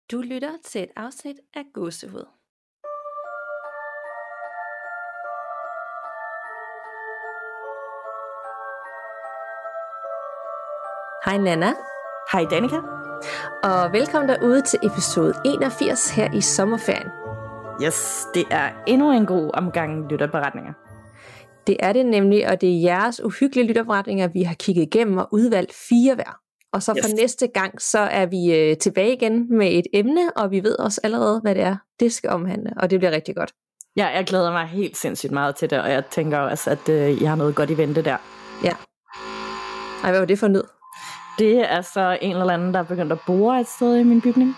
Du lytter til et afsnit af Gåsehud. Hej Nana. Hej Danika. Og velkommen derude til episode 81 her i sommerferien. Yes, det er endnu en god omgang lytterberetninger. Det er det nemlig, og det er jeres uhyggelige lytterberetninger, vi har kigget igennem og udvalgt 4 hver. Og så for næste gang, så er vi tilbage igen med et emne, og vi ved også allerede, hvad det er, det skal omhandle, og det bliver rigtig godt. Ja, jeg glæder mig helt sindssygt meget til det, og jeg tænker også, at I har noget godt i vente der. Ja. Ej, hvad var det for nød? Det er så en eller anden, der er begyndt at bore et sted i min bygning.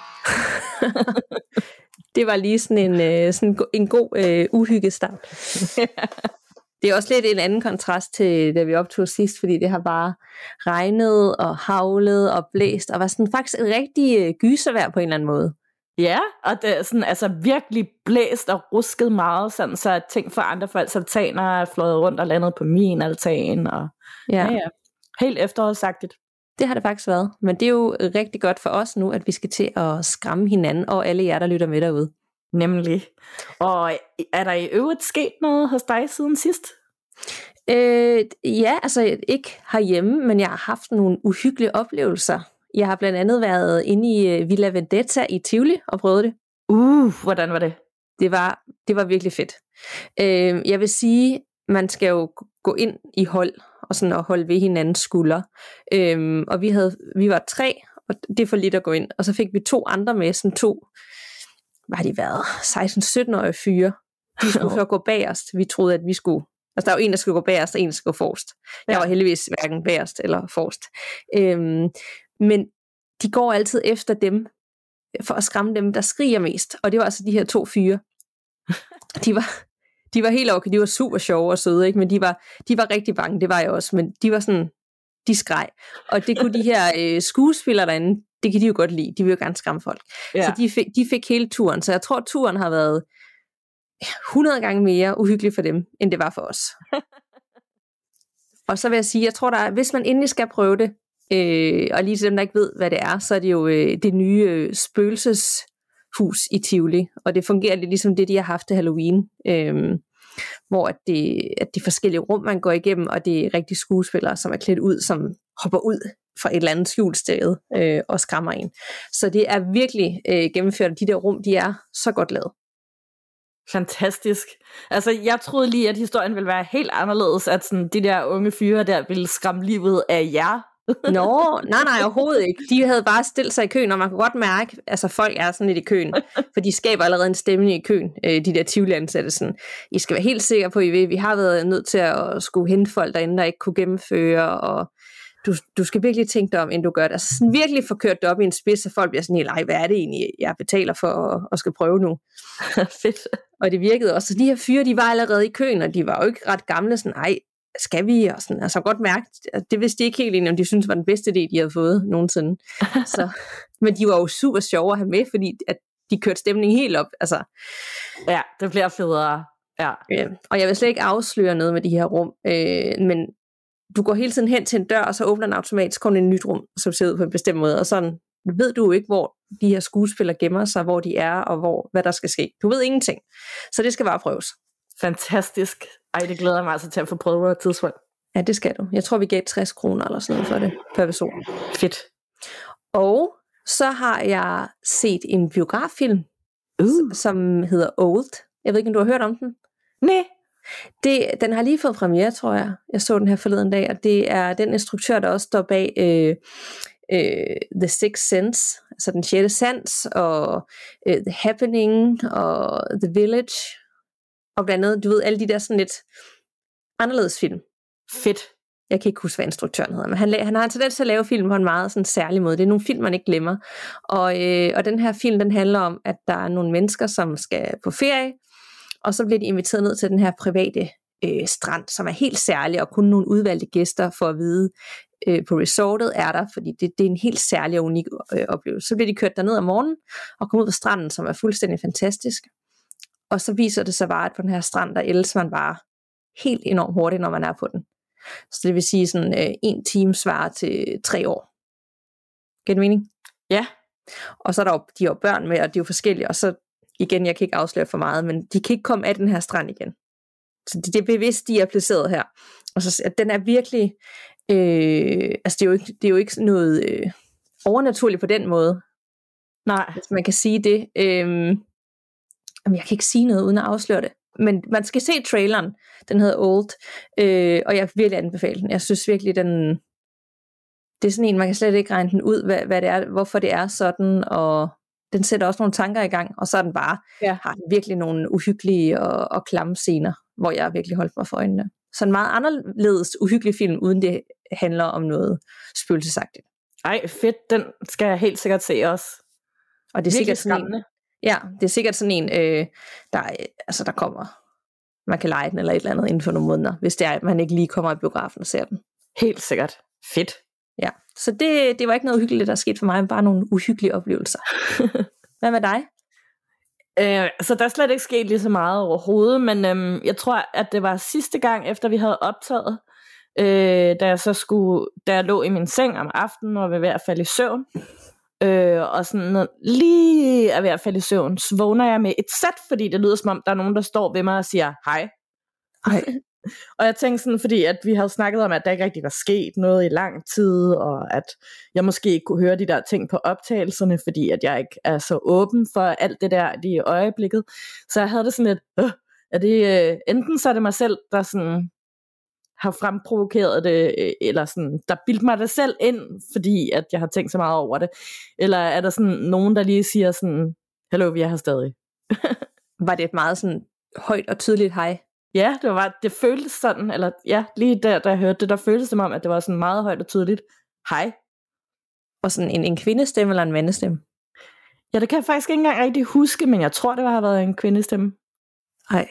Det var lige sådan en god uhyggestart. Det er også lidt en anden kontrast til, da vi optog sidst, fordi det har bare regnet og havlet og blæst, og var sådan faktisk et rigtig gyservejr på en eller anden måde. Ja, og det er sådan, altså virkelig blæst og rusket meget, sådan, så ting for andre folks altaner er fløjet rundt og landet på min altan. Og, ja. Helt efterårsagtigt. Det har det faktisk været, men det er jo rigtig godt for os nu, at vi skal til at skræmme hinanden og alle jer, der lytter med derude. Nemlig. Og er der i øvrigt sket noget hos dig siden sidst? Ja, altså ikke herhjemme, men jeg har haft nogle uhyggelige oplevelser. Jeg har blandt andet været inde i Villa Vendetta i Tivoli og prøvet det. Hvordan var det? Det var virkelig fedt. Jeg vil sige, man skal jo gå ind i hold og sådan at holde ved hinandens skuldre. Og vi var 3, og det er for lidt at gå ind. Og så fik vi 2 andre med, sådan 2, hvad har de været, 16-17-årige fyre. De skulle så gå bagerst. Vi troede, at vi skulle, altså der var en, der skulle gå bagerst, og en, der skulle gå forrest. Jeg var heldigvis hverken bagerst eller forrest. Men de går altid efter dem, for at skræmme dem, der skriger mest. Og det var altså de her 2 fyre. De var helt okay, de var super sjove og søde, ikke? Men de var rigtig bange, det var jeg også, men de var sådan, de skreg. Og det kunne de her skuespillere derinde, det kan de jo godt lide, de vil jo gerne skræmme folk. Ja. Så de fik hele turen, så jeg tror, turen har været 100 gange mere uhyggelig for dem, end det var for os. Og så vil jeg sige, jeg tror, hvis man endelig skal prøve det, og lige til dem, der ikke ved, hvad det er, så er det jo det nye spøgelseshus i Tivoli, og det fungerer lidt ligesom det, de har haft til Halloween, hvor at de forskellige rum, man går igennem, og det er rigtige skuespillere, som er klædt ud, som hopper ud fra et eller andet skjult sted og skræmmer en. Så det er virkelig gennemført, de der rum, de er så godt lavet. Fantastisk. Altså, jeg troede lige, at historien ville være helt anderledes, at sådan, de der unge fyre der ville skræmme livet af jer. Nå, nej, overhovedet ikke. De havde bare stillet sig i køen, og man kunne godt mærke, altså folk er sådan lidt i køen, for de skaber allerede en stemning i køen, de der Tivoli-ansatte. Sådan. I skal være helt sikre på, vi har været nødt til at skulle hente folk derinde, der ikke kunne gennemføre, og du skal virkelig tænke dig om, inden du gør det. Altså sådan virkelig få kørt det op i en spids, så folk bliver sådan helt, hvad er det egentlig, jeg betaler for at skal prøve nu? Fedt. Og det virkede også. Så de her fyre, de var allerede i køen, og de var jo ikke ret gamle, sådan, skal vi? Og sådan, altså godt mærke, det vidste de ikke helt endnu, om de syntes var den bedste idé, de havde fået nogensinde. Så, men de var jo super sjove at have med, fordi at de kørte stemningen helt op. Altså. Ja, det bliver federe. Ja. Og jeg vil slet ikke afsløre noget med de her rum, men du går hele tiden hen til en dør, og så åbner den automatisk, kommer en nyt rum, som ser ud på en bestemt måde, og sådan ved du ikke, hvor de her skuespillere gemmer sig, hvor de er, og hvad der skal ske. Du ved ingenting. Så det skal bare prøves. Fantastisk. Ej, det glæder mig altså til at få prøvet på et tidspunkt. Ja, det skal du. Jeg tror, vi gav 60 kroner eller sådan noget for det per person. Fedt. Og så har jeg set en biograffilm, som hedder Old. Jeg ved ikke, om du har hørt om den? Nej. Den har lige fået premiere, tror jeg. Jeg så den her forleden dag, og det er den instruktør, der også står bag The Sixth Sense, altså den 6. sans, og The Happening, og The Village, og blandt andet, du ved, alle de der sådan lidt anderledes film. Fedt. Jeg kan ikke huske, hvad instruktøren hedder, men han har en tendens til at lave film på en meget sådan særlig måde. Det er nogle film, man ikke glemmer. Og den her film, den handler om, at der er nogle mennesker, som skal på ferie, og så bliver de inviteret ned til den her private strand, som er helt særlig, og kun nogle udvalgte gæster for at vide, på resortet er der, fordi det er en helt særlig og unik oplevelse. Så bliver de kørt derned om morgenen, og kommer ud på stranden, som er fuldstændig fantastisk. Og så viser det sig bare, at på den her strand, der elsker man bare helt enormt hurtigt, når man er på den. Så det vil sige, sådan 1 time svarer til 3 år. Giver det mening? Ja, Og så er der jo, de har jo børn med, og de er jo forskellige, og så igen, jeg kan ikke afsløre for meget, men de kan ikke komme af den her strand igen. Så det er bevidst, de er placeret her. Og så at den er virkelig, altså det er jo ikke noget overnaturligt på den måde. Nej. Hvis man kan sige det. Jeg kan ikke sige noget uden at afsløre det. Men man skal se traileren. Den hedder Old. Og jeg vil virkelig anbefale den. Jeg synes virkelig, det er sådan en, man kan slet ikke regne den ud, hvad det er, hvorfor det er sådan, og den sætter også nogle tanker i gang, og så er den bare, har den virkelig nogle uhyggelige og klamme scener, hvor jeg virkelig holdt mig for øjnene. Så en meget anderledes uhyggelig film, uden det handler om noget spøgelsesagtigt. Ej, fedt, den skal jeg helt sikkert se også. Og det er sikkert sådan en, det er sikkert sådan en, der kommer, man kan lege den eller et eller andet inden for nogle måneder, hvis det er, at man ikke lige kommer i biografen og ser den. Helt sikkert. Fedt. Ja, så det var ikke noget uhyggeligt, der er sket for mig, men bare nogle uhyggelige oplevelser. Hvad med dig? Så der er slet ikke sket lige så meget overhovedet, men jeg tror, at det var sidste gang, efter vi havde optaget, da jeg lå i min seng om aftenen og var ved at falde i søvn, og sådan lige er ved at falde i søvn, så vågner jeg med et sæt, fordi det lyder som om, der er nogen, der står ved mig og siger hej. Og jeg tænkte sådan, fordi at vi havde snakket om, at der ikke rigtig var sket noget i lang tid, og at jeg måske ikke kunne høre de der ting på optagelserne, fordi at jeg ikke er så åben for alt det der lige i øjeblikket. Så jeg havde det sådan lidt, enten så er det mig selv, der sådan har fremprovokeret det, eller sådan, der bildte mig det selv ind, fordi at jeg har tænkt så meget over det, eller er der sådan nogen, der lige siger sådan, hallo, vi er her stadig. Var det et meget sådan højt og tydeligt hej? Ja, det føltes sådan, eller ja, lige da jeg hørte det, der føltes det om, at det var sådan meget højt og tydeligt hej. Og sådan en kvindestemme eller en mandestemme? Ja, det kan jeg faktisk ikke engang rigtig huske, men jeg tror, det har været en kvindestemme. Ej.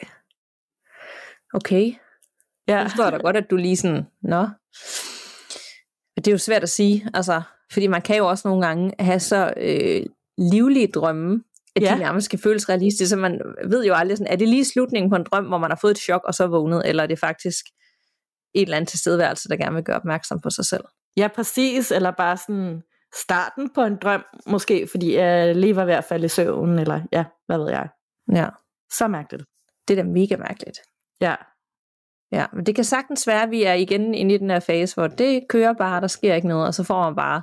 Okay. Ja. Så forstår da godt, at du lige sådan, nå. Det er jo svært at sige, altså, fordi man kan jo også nogle gange have så livlige drømme, at de nærmest skal føles realistiske, så man ved jo aldrig sådan, er det lige slutningen på en drøm, hvor man har fået et chok og så vågnet, eller er det faktisk et eller andet tilstedeværelse, der gerne vil gøre opmærksom på sig selv? Ja, præcis, eller bare sådan starten på en drøm, måske fordi jeg lige var ved at falde i søvn, eller ja, hvad ved jeg. Ja. Så mærkeligt. Det er da mega mærkeligt. Ja. Ja, men det kan sagtens være, at vi er igen inde i den her fase, hvor det kører bare, der sker ikke noget, og så får man bare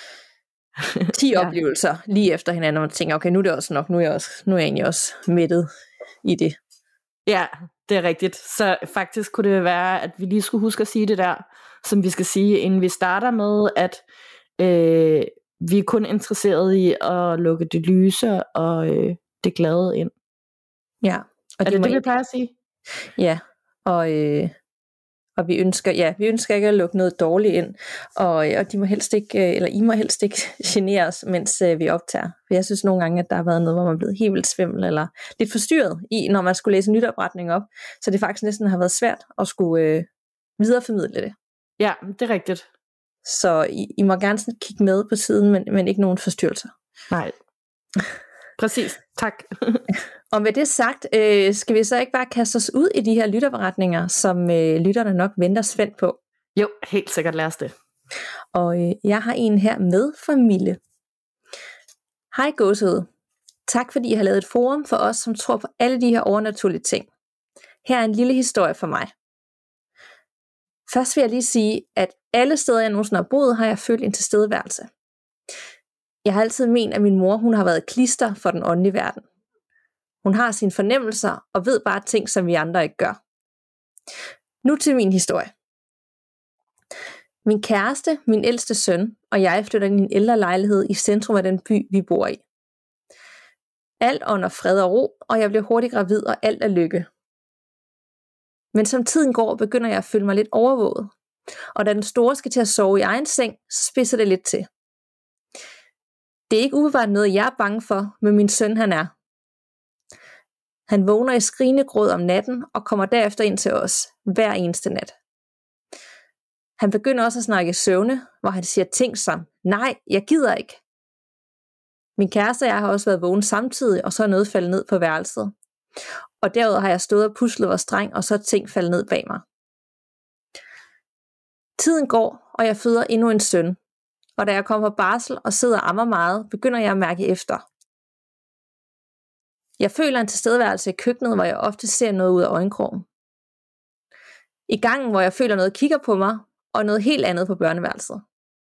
10 oplevelser lige efter hinanden, og man tænker, okay, nu er det også nok, nu er jeg egentlig også mættet i det. Ja, det er rigtigt. Så faktisk kunne det være, at vi lige skulle huske at sige det der, som vi skal sige, inden vi starter med, at vi er kun interesserede i at lukke det lyse og det glade ind. Ja. Og er det det, vi plejer at sige? Ja, og vi ønsker ikke at lukke noget dårligt ind, og de må helst ikke, eller I må helst ikke genere os, mens vi optager. For jeg synes nogle gange, at der har været noget, hvor man er blevet helt vildt svimmel, eller lidt forstyrret i, når man skulle læse en nytopretning op, så det faktisk næsten har været svært at skulle videreformidle det. Ja, det er rigtigt. Så I må gerne sådan kigge med på siden, men ikke nogen forstyrrelser. Nej. Præcis, tak. Og med det sagt, skal vi så ikke bare kaste os ud i de her lytterberetninger, som lytterne nok venter spændt på? Jo, helt sikkert, lad os det. Og jeg har en her med fra Mille. Hej gåsehud. Tak fordi I har lavet et forum for os, som tror på alle de her overnaturlige ting. Her er en lille historie for mig. Først vil jeg lige sige, at alle steder jeg nogensinde har boet, har jeg følt en tilstedeværelse. Jeg har altid ment, at min mor hun har været klister for den åndelige verden. Hun har sine fornemmelser og ved bare ting, som vi andre ikke gør. Nu til min historie. Min kæreste, min ældste søn og jeg flytter ind i en ældre lejlighed i centrum af den by, vi bor i. Alt under fred og ro, og jeg bliver hurtigt gravid, og alt er lykke. Men som tiden går, begynder jeg at føle mig lidt overvåget. Og da den store skal til at sove i egen seng, så spidser det lidt til. Det er ikke umiddelbart noget, jeg er bange for, men min søn han er. Han vågner i skrigende gråd om natten og kommer derefter ind til os hver eneste nat. Han begynder også at snakke søvne, hvor han siger ting som, nej, jeg gider ikke. Min kæreste og jeg har også været vågen samtidig, og så er noget faldet ned på værelset. Og derudover har jeg stået og puslet vores dreng, og så er ting faldet ned bag mig. Tiden går, og jeg føder endnu en søn. og da jeg kommer på barsel og sidder og ammer meget, begynder jeg at mærke efter. Jeg føler en tilstedeværelse i køkkenet, hvor jeg ofte ser noget ud af øjenkrogen. I gangen, hvor jeg føler noget kigger på mig, og noget helt andet på børneværelset.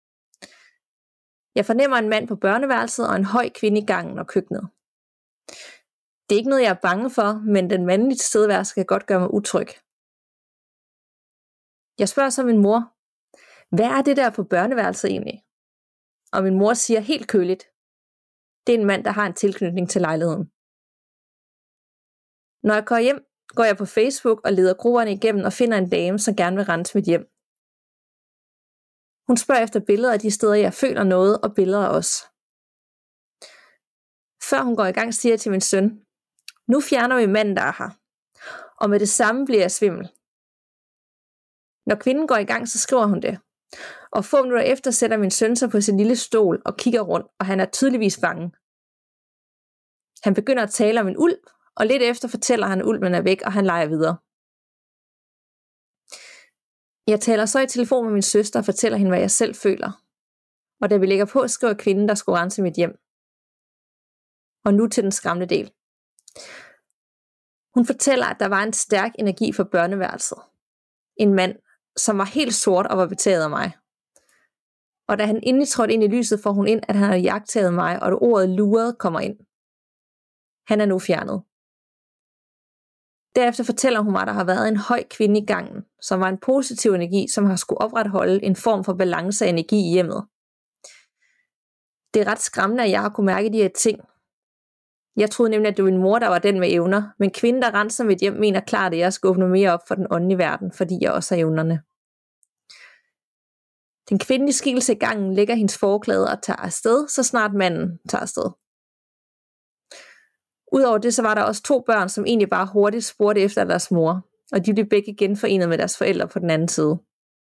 Jeg fornemmer en mand på børneværelset og en høj kvinde i gangen og køkkenet. Det er ikke noget, jeg er bange for, men den mandlige tilstedeværelse kan godt gøre mig utryg. Jeg spørger så min mor, hvad er det der på børneværelset egentlig? Og min mor siger helt køligt, det er en mand, der har en tilknytning til lejligheden. Når jeg går hjem, går jeg på Facebook og leder grupperne igennem og finder en dame, som gerne vil rense mit hjem. Hun spørger efter billeder af de steder, jeg føler noget, og billeder af os. Før hun går i gang, siger jeg til min søn, nu fjerner vi manden, der er her. Og med det samme bliver jeg svimmel. Når kvinden går i gang, så skriver hun det. Og få minutter efter sætter min søn sig på sin lille stol og kigger rundt, og han er tydeligvis bange. Han begynder at tale om en ulv, og lidt efter fortæller han, at ulven er væk, og han leger videre. Jeg taler så i telefon med min søster og fortæller hende, hvad jeg selv føler. Og da vi lægger på, skriver kvinden, der skulle rense mit hjem. Og nu til den skræmmende del. Hun fortæller, at der var en stærk energi for børneværelset. En mand, som var helt sort og var betaget af mig. Og da han endelig trådte ind i lyset, får hun ind, at han havde jagttaget mig, og at ordet luret kommer ind. Han er nu fjernet. Derefter fortæller hun mig, at der har været en høj kvinde i gangen, som var en positiv energi, som har skulle opretholde en form for balance af energi i hjemmet. Det er ret skræmmende, at jeg har kunne mærke de her ting. Jeg troede nemlig, at det var min mor, der var den med evner, men kvinden, der renser mit hjem, mener klart, at jeg skal åbne mere op for den åndelige verden, fordi jeg også har evnerne. Den kvindelige skikkelse i gangen lægger hendes forklæde og tager afsted, så snart manden tager afsted. Udover det, så var der også 2 børn, som egentlig bare hurtigt spurgte efter deres mor, og de blev begge genforenet med deres forældre på den anden side.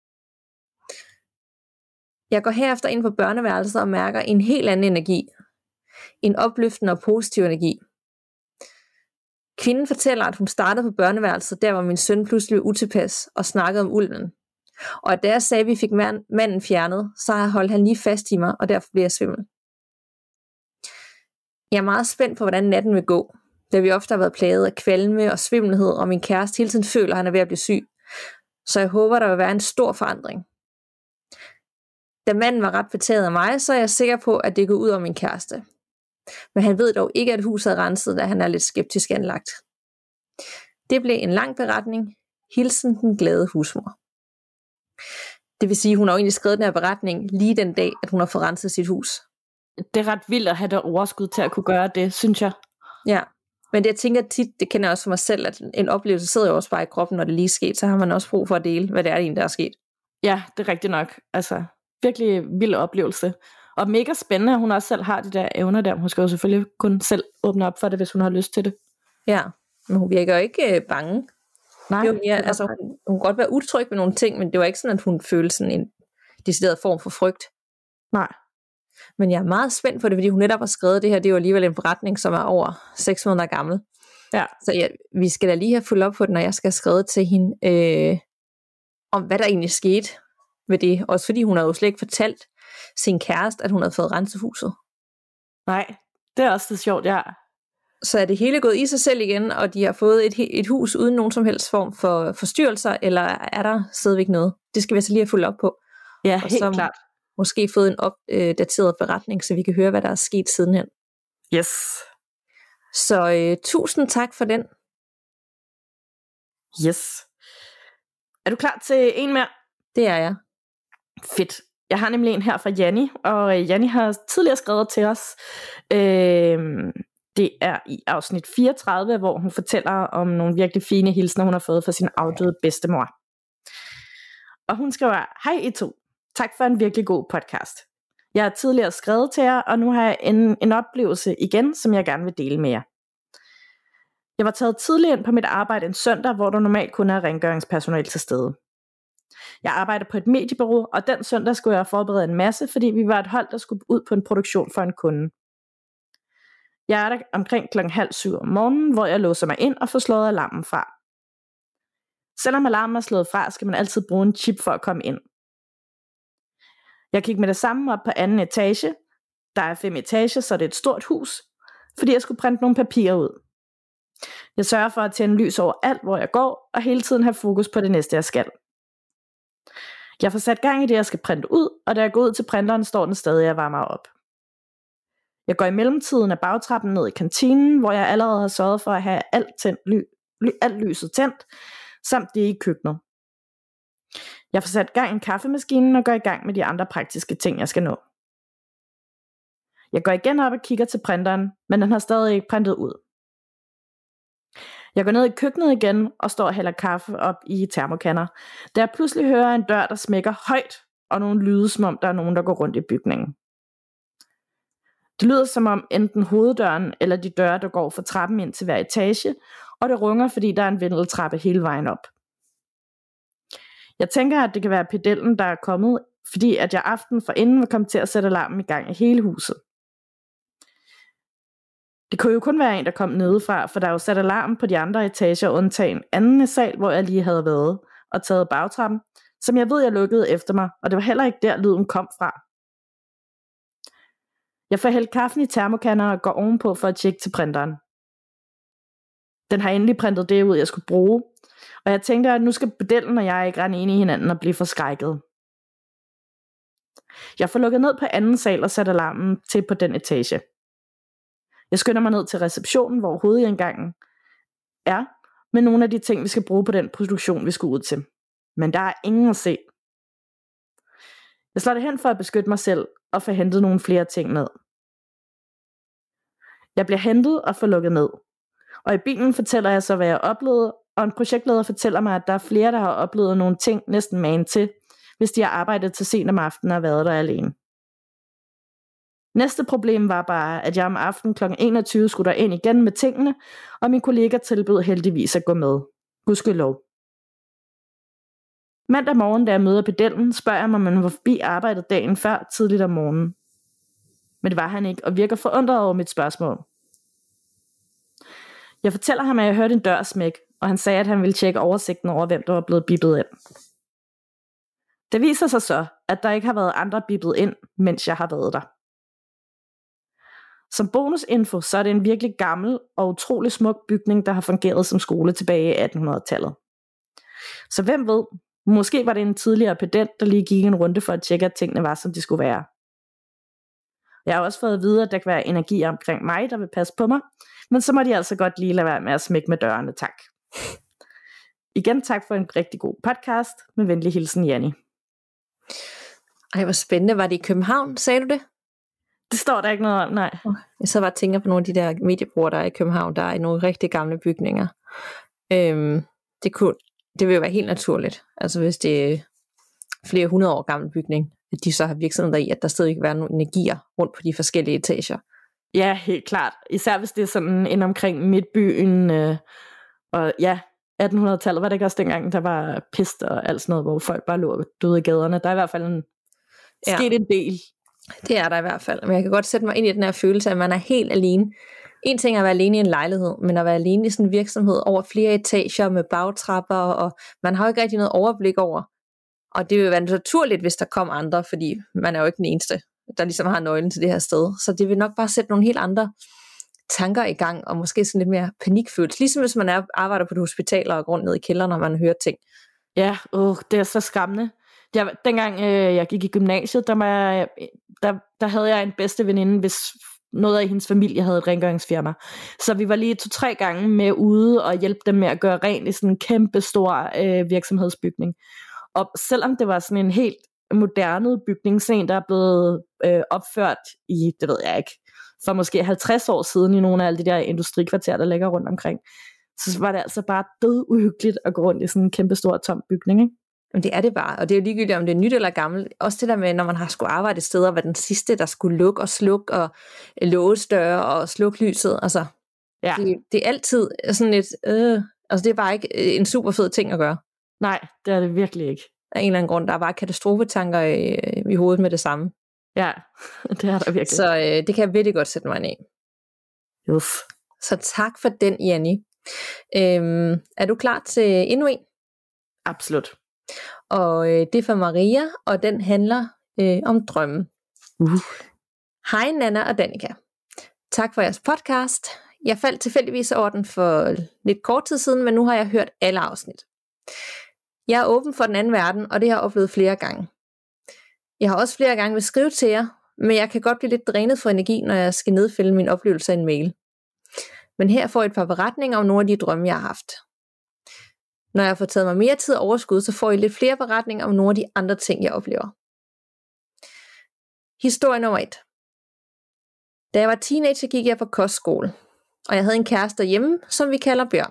Jeg går herefter ind på børneværelset og mærker en helt anden energi. En opløftende og positiv energi. Kvinden fortæller, at hun startede på børneværelset, der hvor min søn pludselig blev utilpas og snakkede om ulven. Og at da jeg sagde, at vi fik manden fjernet, så holdt han lige fast i mig, og derfor blev jeg svimmel. Jeg er meget spændt på, hvordan natten vil gå, da vi ofte har været plaget af kvalme og svimmelhed, og min kæreste hele tiden føler, at han er ved at blive syg. Så jeg håber, der vil være en stor forandring. Da manden var ret betaget af mig, så er jeg sikker på, at det går ud over min kæreste. Men han ved dog ikke, at huset er renset, da han er lidt skeptisk anlagt. Det blev en lang beretning. Hilsen den glade husmor. Det vil sige, at hun har egentlig skrevet den her beretning lige den dag, at hun har fået renset sit hus. Det er ret vildt at have det overskud til at kunne gøre det, synes jeg. Ja, men det jeg tænker tit, det kender jeg også for mig selv, at en oplevelse sidder jo også bare i kroppen, når det lige er sket, så har man også brug for at dele, hvad det er, der er sket. Ja, det er rigtigt nok. Altså, virkelig vild oplevelse. Og mega spændende, at hun også selv har de der evner der. Hun skal jo selvfølgelig kun selv åbne op for det, hvis hun har lyst til det. Ja, men hun virker jo ikke bange. Nej. Det mere, altså, hun kan godt være utryg med nogle ting, men det var ikke sådan, at hun følte sådan en decideret form for frygt. Nej. Men jeg er meget spændt på det, fordi hun netop har skrevet det her. Det er jo alligevel en beretning, som er over 6 måneder gammel. Ja. Så vi skal da lige have fulgt op på den, når jeg skal have skrevet til hende, om hvad der egentlig skete ved det. Også fordi hun har jo slet ikke fortalt sin kæreste, at hun havde fået renset huset. Nej, det er også det sjovt, ja. Så er det hele gået i sig selv igen, og de har fået et hus uden nogen som helst form for forstyrrelser, eller er der stadigvæk noget? Det skal vi altså lige have fulgt op på. Ja, og helt klart. Måske fået en opdateret beretning, så vi kan høre, hvad der er sket sidenhen. Yes. Så tusind tak for den. Yes. Er du klar til en mere? Det er jeg. Fedt. Jeg har nemlig en her fra Janni, og Janni har tidligere skrevet til os. Det er i afsnit 34, hvor hun fortæller om nogle virkelig fine hilsner, hun har fået fra sin afdøde bedstemor. Og hun skriver, hej I to. Tak for en virkelig god podcast. Jeg har tidligere skrevet til jer, og nu har jeg en oplevelse igen, som jeg gerne vil dele med jer. Jeg var taget tidligt ind på mit arbejde en søndag, hvor der normalt kun er rengøringspersonale til stede. Jeg arbejder på et mediebureau, og den søndag skulle jeg forberede en masse, fordi vi var et hold, der skulle ud på en produktion for en kunde. Jeg er der omkring 6:30 om morgenen, hvor jeg låser mig ind og får slået alarmen fra. Selvom alarmen er slået fra, skal man altid bruge en chip for at komme ind. Jeg gik med det samme op på anden etage. Der er 5 etager, så det er et stort hus, fordi jeg skulle printe nogle papirer ud. Jeg sørger for at tænde lys over alt, hvor jeg går, og hele tiden have fokus på det næste, jeg skal. Jeg får sat gang i det, jeg skal printe ud, og da jeg går ud til printeren, står den stadig og varmer op. Jeg går i mellemtiden af bagtrappen ned i kantinen, hvor jeg allerede har sørget for at have alt lyset tændt, samt det i køkkenet. Jeg får sat gang i kaffemaskinen og går i gang med de andre praktiske ting, jeg skal nå. Jeg går igen op og kigger til printeren, men den har stadig ikke printet ud. Jeg går ned i køkkenet igen og står og hælder kaffe op i termokander, da jeg pludselig hører en dør, der smækker højt, og nogle lyde, som om der er nogen, der går rundt i bygningen. Det lyder som om enten hoveddøren eller de døre, der går fra trappen ind til hver etage, og det runger, fordi der er en vindeltrappe hele vejen op. Jeg tænker, at det kan være pedellen, der er kommet, fordi at jeg aften forinden var kommet til at sætte alarmen i gang i hele huset. Det kunne jo kun være en, der kom nedefra, for der er jo sat alarm på de andre etager, undtagen anden sal, hvor jeg lige havde været, og taget bagtrappen, som jeg ved, jeg lukkede efter mig, og det var heller ikke der, lyden kom fra. Jeg får hældt kaffen i termokander og går ovenpå for at tjekke til printeren. Den har endelig printet det ud, jeg skulle bruge, og jeg tænkte, at nu skal pedellen og jeg ikke rende ind i hinanden og blive forskrækket. Jeg får lukket ned på anden sal og sat alarmen til på den etage. Jeg skynder mig ned til receptionen, hvor hovedindgangen er, med nogle af de ting, vi skal bruge på den produktion, vi skal ud til. Men der er ingen at se. Jeg slår det hen for at beskytte mig selv og få hentet nogle flere ting ned. Jeg bliver hentet og får lukket ned. Og i bilen fortæller jeg så, hvad jeg oplevede, og en projektleder fortæller mig, at der er flere, der har oplevet nogle ting næsten magen til, hvis de har arbejdet til sent om aftenen og været der alene. Næste problem var bare, at jeg om aftenen kl. 21 skulle derind igen med tingene, og min kollega tilbød heldigvis at gå med. Gudskelov. Mandag morgen, da jeg møder pedellen, spørger jeg mig, om han var forbi arbejdet dagen før, tidligt om morgenen. Men det var han ikke, og virker forundret over mit spørgsmål. Jeg fortæller ham, at jeg hørte en dør smække, og han sagde, at han ville tjekke oversigten over, hvem der var blevet bippet ind. Det viser sig så, at der ikke har været andre bippet ind, mens jeg har været der. Som bonusinfo, så er det en virkelig gammel og utrolig smuk bygning, der har fungeret som skole tilbage i 1800-tallet. Så hvem ved, måske var det en tidligere pedent, der lige gik en runde for at tjekke, at tingene var, som de skulle være. Jeg har også fået at vide, at der kan være energi omkring mig, der vil passe på mig, men så må de altså godt lige lade være med at smække med dørene, tak. Igen tak for en rigtig god podcast. Med venlig hilsen, Janni. Ej, hvor spændende. Var det i København, sagde du det? Det står der ikke noget om, nej. Jeg så bare tænker på nogle af de der mediebrugere, der er i København, der er i nogle rigtig gamle bygninger. Det vil jo være helt naturligt. Altså hvis det er flere 100 år gammel bygning, at de så har virksomheder i, at der stadig kan være nogle energier rundt på de forskellige etager. Ja, helt klart. Især hvis det er sådan ind omkring midtbyen, og ja, 1800-tallet var det ikke også dengang, der var pest og alt sådan noget, hvor folk bare lå døde i gaderne. Der er i hvert fald sket en del. Det er der i hvert fald. Men jeg kan godt sætte mig ind i den her følelse, at man er helt alene. En ting er at være alene i en lejlighed, men at være alene i sådan en virksomhed over flere etager med bagtrapper, og man har jo ikke rigtig noget overblik over. Og det vil være naturligt, hvis der kommer andre, fordi man er jo ikke den eneste, der ligesom har nøglen til det her sted. Så det vil nok bare sætte nogle helt andre tanker i gang, og måske sådan lidt mere panikfølelse. Ligesom hvis man arbejder på et hospital og går ned i kælderen, når man hører ting. Ja, det er så skræmmende. Dengang jeg gik i gymnasiet, der havde jeg en bedste veninde, hvis noget af hendes familie havde et rengøringsfirma. Så vi var lige 2-3 gange med ude og hjælpe dem med at gøre rent i sådan en kæmpe stor virksomhedsbygning. Og selvom det var sådan en helt moderne bygning, sådan en, der er blevet opført i, det ved jeg ikke, for måske 50 år siden i nogle af alle de der industrikvarterer, der ligger rundt omkring, så var det altså bare død uhyggeligt at gå rundt i sådan en kæmpe stor tom bygning, ikke? Men det er det bare, og det er jo ligegyldigt, om det er nyt eller gammelt. Også det der med, når man har skulle arbejde et sted, og være den sidste, der skulle lukke og slukke, og låse døre og slukke lyset. Altså, ja. Det er altid sådan lidt, altså det er bare ikke en super fed ting at gøre. Nej, det er det virkelig ikke. Af en eller anden grund, der er bare katastrofetanker i hovedet med det samme. Ja, det er der virkelig. Så det kan jeg virkelig godt sætte mig ind i. Yes. Så tak for den, Janni. Er du klar til endnu en? Absolut. Og det er for Maria, og den handler om drømme. Hej Nana og Danika. Tak for jeres podcast. Jeg faldt tilfældigvis over den for lidt kort tid siden, men nu har jeg hørt alle afsnit. Jeg er åben for den anden verden, og det har jeg oplevet flere gange. Jeg har også flere gange vil skrive til jer, men jeg kan godt blive lidt drænet for energi, når jeg skal nedfælde min oplevelse af en mail. Men her får jeg et par beretninger om nogle af de drømme, jeg har haft. Når jeg får taget mig mere tid og overskud, så får I lidt flere beretninger om nogle af de andre ting, jeg oplever. Historie nummer 1. Da jeg var teenager, gik jeg på kostskole, og jeg havde en kæreste derhjemme, som vi kalder Bjørn.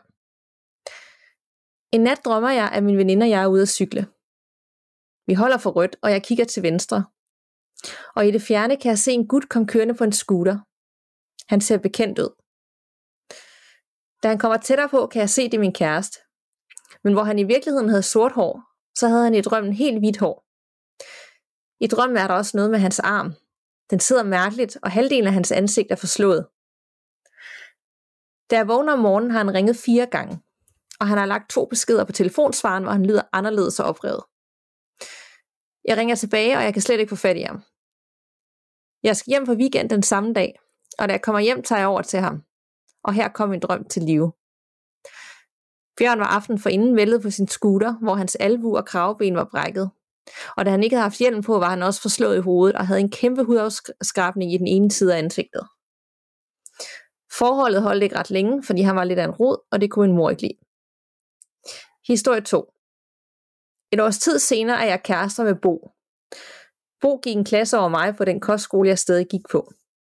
En nat drømmer jeg, at min veninde og jeg er ude at cykle. Vi holder for rødt, og jeg kigger til venstre. Og i det fjerne kan jeg se en gut komme kørende på en scooter. Han ser bekendt ud. Da han kommer tættere på, kan jeg se, det er min kæreste. Men hvor han i virkeligheden havde sort hår, så havde han i drømmen helt hvidt hår. I drømmen er der også noget med hans arm. Den sidder mærkeligt, og halvdelen af hans ansigt er forslået. Da jeg vågner om morgenen, har han ringet 4 gange, og han har lagt 2 beskeder på telefonsvaren, hvor han lyder anderledes og oprevet. Jeg ringer tilbage, og jeg kan slet ikke få fat i ham. Jeg skal hjem på weekend den samme dag, og da jeg kommer hjem, tager jeg over til ham. Og her kom min drøm til live. Bjørn var aften forinden væltet på sin scooter, hvor hans albu og kraveben var brækket. Og da han ikke havde haft hjelm på, var han også forslået i hovedet og havde en kæmpe hudafskrabning i den ene side af ansigtet. Forholdet holdt ikke ret længe, fordi han var lidt af en rod, og det kunne min mor ikke lide. Historie 2. Et års tid senere er jeg kærester med Bo. Bo gik en klasse over mig på den kostskole, jeg stadig gik på.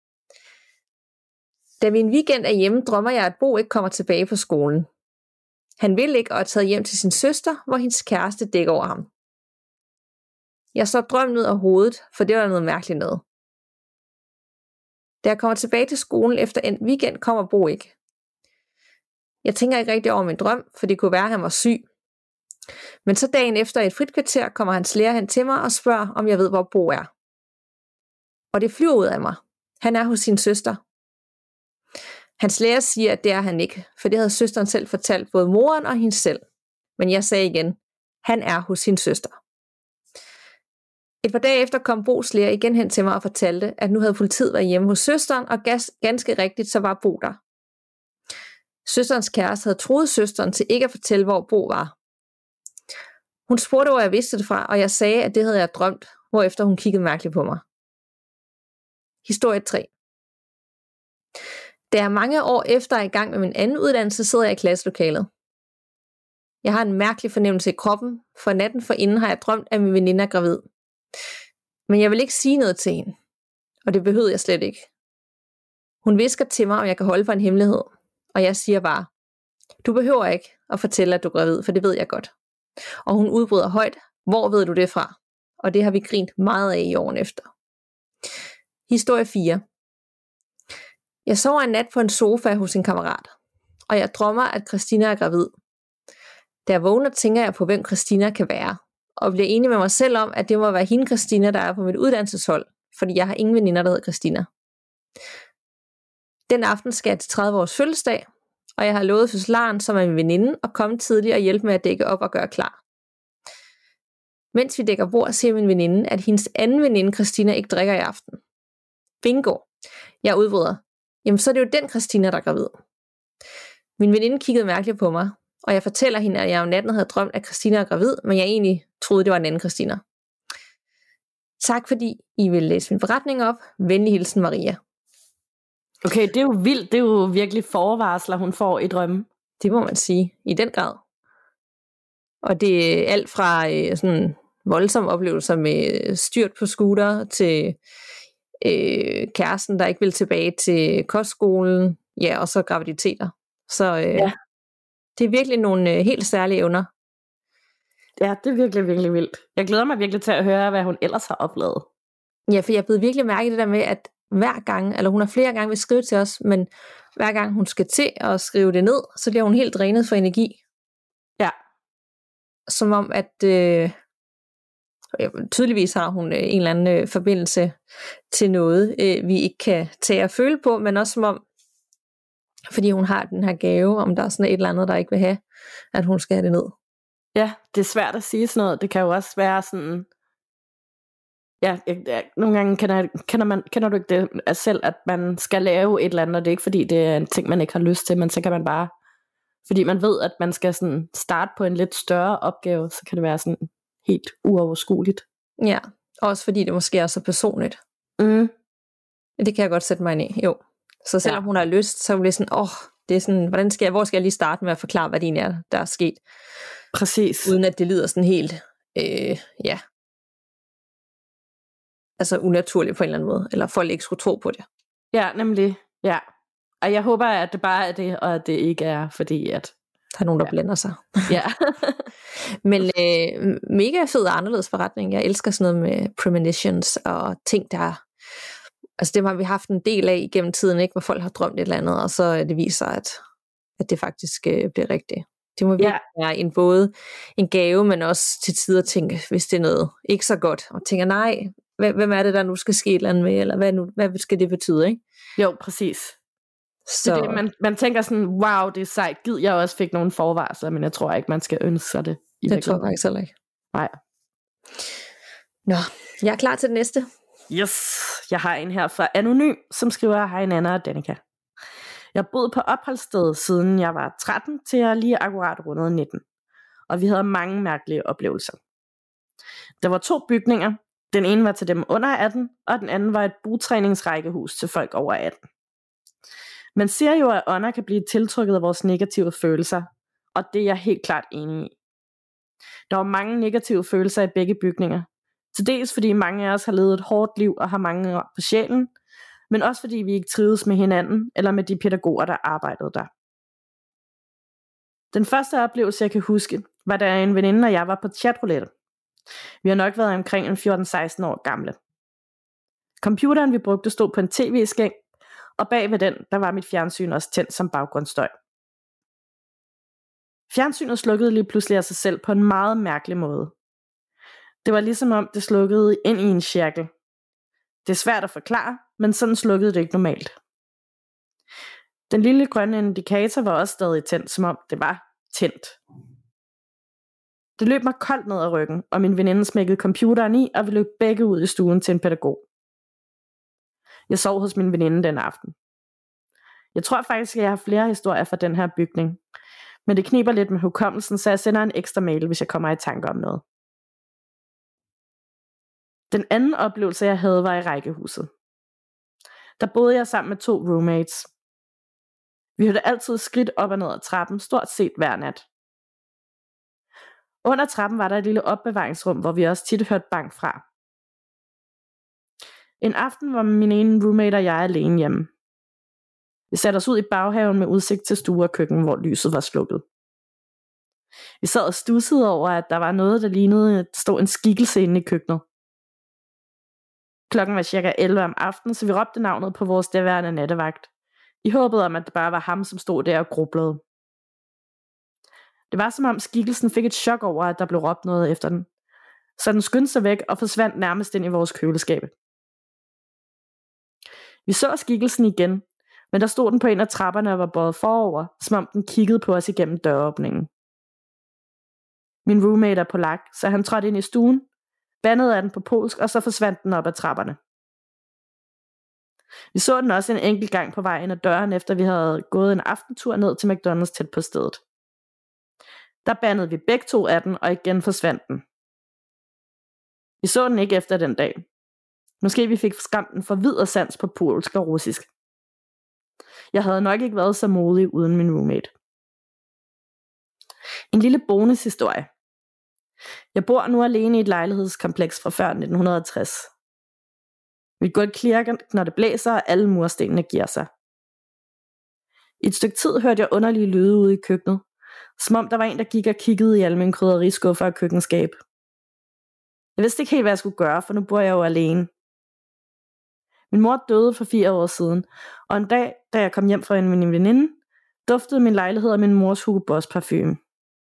Da vi en weekend er hjemme, drømmer jeg, at Bo ikke kommer tilbage på skolen. Han vil ikke og er taget hjem til sin søster, hvor hendes kæreste dækker over ham. Jeg slår drømmen ud af hovedet, for det var noget mærkeligt noget. Da jeg kommer tilbage til skolen efter en weekend, kommer Bo ikke. Jeg tænker ikke rigtig over min drøm, for det kunne være, at han var syg. Men så dagen efter et fritkvarter kommer hans lærer hen til mig og spørger, om jeg ved, hvor Bo er. Og det flyver ud af mig. Han er hos sin søster. Hans lærer siger, at det er han ikke, for det havde søsteren selv fortalt både moren og hende selv. Men jeg sagde igen, han er hos sin søster. Et par dage efter kom Bos lærer igen hen til mig og fortalte, at nu havde politiet været hjemme hos søsteren, og ganske rigtigt så var Bo der. Søsterens kæreste havde truet søsteren til ikke at fortælle, hvor Bo var. Hun spurgte, hvor jeg vidste det fra, og jeg sagde, at det havde jeg drømt, hvorefter hun kiggede mærkeligt på mig. Historie 3. Da jeg mange år efter er i gang med min anden uddannelse, sidder jeg i klasselokalet. Jeg har en mærkelig fornemmelse i kroppen, for natten forinden har jeg drømt, at min veninde er gravid. Men jeg vil ikke sige noget til hende, og det behøvede jeg slet ikke. Hun hvisker til mig, om jeg kan holde for en hemmelighed, og jeg siger bare, du behøver ikke at fortælle, at du er gravid, for det ved jeg godt. Og hun udbryder højt, hvor ved du det fra? Og det har vi grint meget af i årene efter. Historie 4. Jeg sover en nat på en sofa hos en kammerat, og jeg drømmer, at Christina er gravid. Da jeg vågner, tænker jeg på, hvem Christina kan være, og bliver enig med mig selv om, at det må være hende Christina, der er på mit uddannelseshold, fordi jeg har ingen veninder, der hedder Christina. Den aften skal jeg til 30 års fødselsdag, og jeg har lovet fødselaren, som er min veninde, at komme tidligt og hjælpe med at dække op og gøre klar. Mens vi dækker bord, siger min veninde, at hendes anden veninde Christina ikke drikker i aften. Bingo! Jeg udbryder. Jamen så er det jo den Christina, der er gravid. Min veninde kiggede mærkeligt på mig, og jeg fortæller hende, at jeg om natten havde drømt, at Christina er gravid, men jeg egentlig troede, det var en anden Christina. Tak fordi I vil læse min beretning op. Venlig hilsen, Maria. Okay, det er jo vildt. Det er jo virkelig forvarsler, hun får i drømmen. Det må man sige. I den grad. Og det er alt fra sådan voldsomme oplevelser med styrt på scooter til kæresten, der ikke vil tilbage til kostskolen. Ja, og så graviditeter. Så ja. Det er virkelig nogle helt særlige evner. Ja, det er virkelig, virkelig vildt. Jeg glæder mig virkelig til at høre, hvad hun ellers har oplevet. Ja, for jeg er blevet virkelig mærke det der med, at hver gang, eller hun har flere gange vil skrive til os, men hver gang hun skal til at skrive det ned, så bliver hun helt drænet for energi. Ja. Som om, at tydeligvis har hun en eller anden forbindelse til noget, vi ikke kan tage og føle på, men også som om, fordi hun har den her gave, om der er sådan et eller andet, der ikke vil have, at hun skal have det ned. Ja, det er svært at sige sådan noget. Det kan jo også være sådan, nogle gange kender du ikke det af selv, at man skal lave et eller andet, og det er ikke fordi, det er en ting, man ikke har lyst til, men så kan man bare, fordi man ved, at man skal sådan starte på en lidt større opgave, så kan det være sådan helt uoverskueligt. Ja, også fordi det måske er så personligt. Det kan jeg godt sætte mig ind i, jo. Så selvom hun har lyst, så bliver det sådan, det er sådan, hvor skal jeg lige starte med at forklare, hvad det egentlig er, der er sket. Præcis. Uden at det lyder sådan helt, altså unaturligt på en eller anden måde, eller folk ikke skulle tro på det. Ja, nemlig, ja. Og jeg håber, at det bare er det, og at det ikke er, fordi at der er nogen, der blander sig. Ja. Men mega fed og anderledes forretning. Jeg elsker sådan noget med premonitions og ting, der... Altså det har vi haft en del af igennem tiden, ikke? Hvor folk har drømt et eller andet, og så det viser, at det faktisk bliver rigtigt. Det må virkelig være både en gave, men også til tider tænke, hvis det er noget ikke så godt, og tænker, nej, hvem er det, der nu skal ske et eller andet med, eller hvad skal det betyde, ikke? Jo, præcis. Så det, man tænker sådan, wow, det er sejt, gid jeg også fik nogle forvarsler, men jeg tror ikke, man skal ønske sig det. Det tror jeg faktisk heller ikke. Nej. Nå, jeg er klar til det næste. Yes, jeg har en her fra Anonym, som skriver, hej Nanna og Danika. Jeg boede på opholdssted, siden jeg var 13, til jeg lige akkurat rundede 19. Og vi havde mange mærkelige oplevelser. Der var 2 bygninger. Den ene var til dem under 18, og den anden var et botræningsrækkehus til folk over 18. Man siger jo, at ånder kan blive tiltrykket af vores negative følelser, og det er jeg helt klart enig i. Der var mange negative følelser i begge bygninger. Til dels fordi mange af os har levet et hårdt liv og har mange år på sjælen, men også fordi vi ikke trives med hinanden eller med de pædagoger, der arbejdede der. Den første oplevelse, jeg kan huske, var da en veninde og jeg var på chatroulette. Vi har nok været omkring 14-16 år gamle. Computeren, vi brugte, stod på en tv-skænk, og bag ved den, der var mit fjernsyn også tændt som baggrundsstøj. Fjernsynet slukkede lige pludselig af sig selv på en meget mærkelig måde. Det var ligesom om, det slukkede ind i en cirkel. Det er svært at forklare, men sådan slukkede det ikke normalt. Den lille grønne indikator var også stadig tændt, som om det var tændt. Det løb mig koldt ned ad ryggen, og min veninde smækkede computeren i, og vi løb begge ud i stuen til en pædagog. Jeg sov hos min veninde den aften. Jeg tror faktisk, at jeg har flere historier fra den her bygning, men det kniber lidt med hukommelsen, så jeg sender en ekstra mail, hvis jeg kommer i tanke om noget. Den anden oplevelse, jeg havde, var i rækkehuset. Der boede jeg sammen med 2 roommates. Vi hørte altid skridt op og ned ad trappen, stort set hver nat. Under trappen var der et lille opbevaringsrum, hvor vi også tit hørte bank fra. En aften var min ene roommate og jeg alene hjemme. Vi satte os ud i baghaven med udsigt til stue og køkken, hvor lyset var slukket. Vi sad og stussede over, at der var noget, der lignede, at der stod en skikkelse inde i køkkenet. Klokken var cirka 11 om aftenen, så vi råbte navnet på vores derværende nattevagt. I håbet om, at det bare var ham, som stod der og grublede. Det var som om skikkelsen fik et chok over, at der blev råbt noget efter den. Så den skyndte sig væk og forsvandt nærmest ind i vores køleskab. Vi så skikkelsen igen, men der stod den på en af trapperne og var bøjet forover, som om den kiggede på os igennem døråbningen. Min roommate er polak, så han trådte ind i stuen, bandede af den på polsk, og så forsvandt den op ad trapperne. Vi så den også en enkelt gang på vejen af døren, efter vi havde gået en aftentur ned til McDonald's tæt på stedet. Der bandede vi begge 2 af den, og igen forsvandt den. Vi så den ikke efter den dag. Måske vi fik skræmt den for vid og sans på polsk og russisk. Jeg havde nok ikke været så modig uden min roommate. En lille bonushistorie. Jeg bor nu alene i et lejlighedskompleks fra før 1960. Mit gulv klirker, når det blæser, og alle murstenene giver sig. I et stykke tid hørte jeg underlige lyde ude i køkkenet, som om der var en, der gik og kiggede i alle mine krydderiskuffer og køkkenskab. Jeg vidste ikke helt, hvad jeg skulle gøre, for nu bor jeg jo alene. Min mor døde for 4 år siden, og en dag, da jeg kom hjem fra min veninde, duftede min lejlighed af min mors Hugo Boss parfume.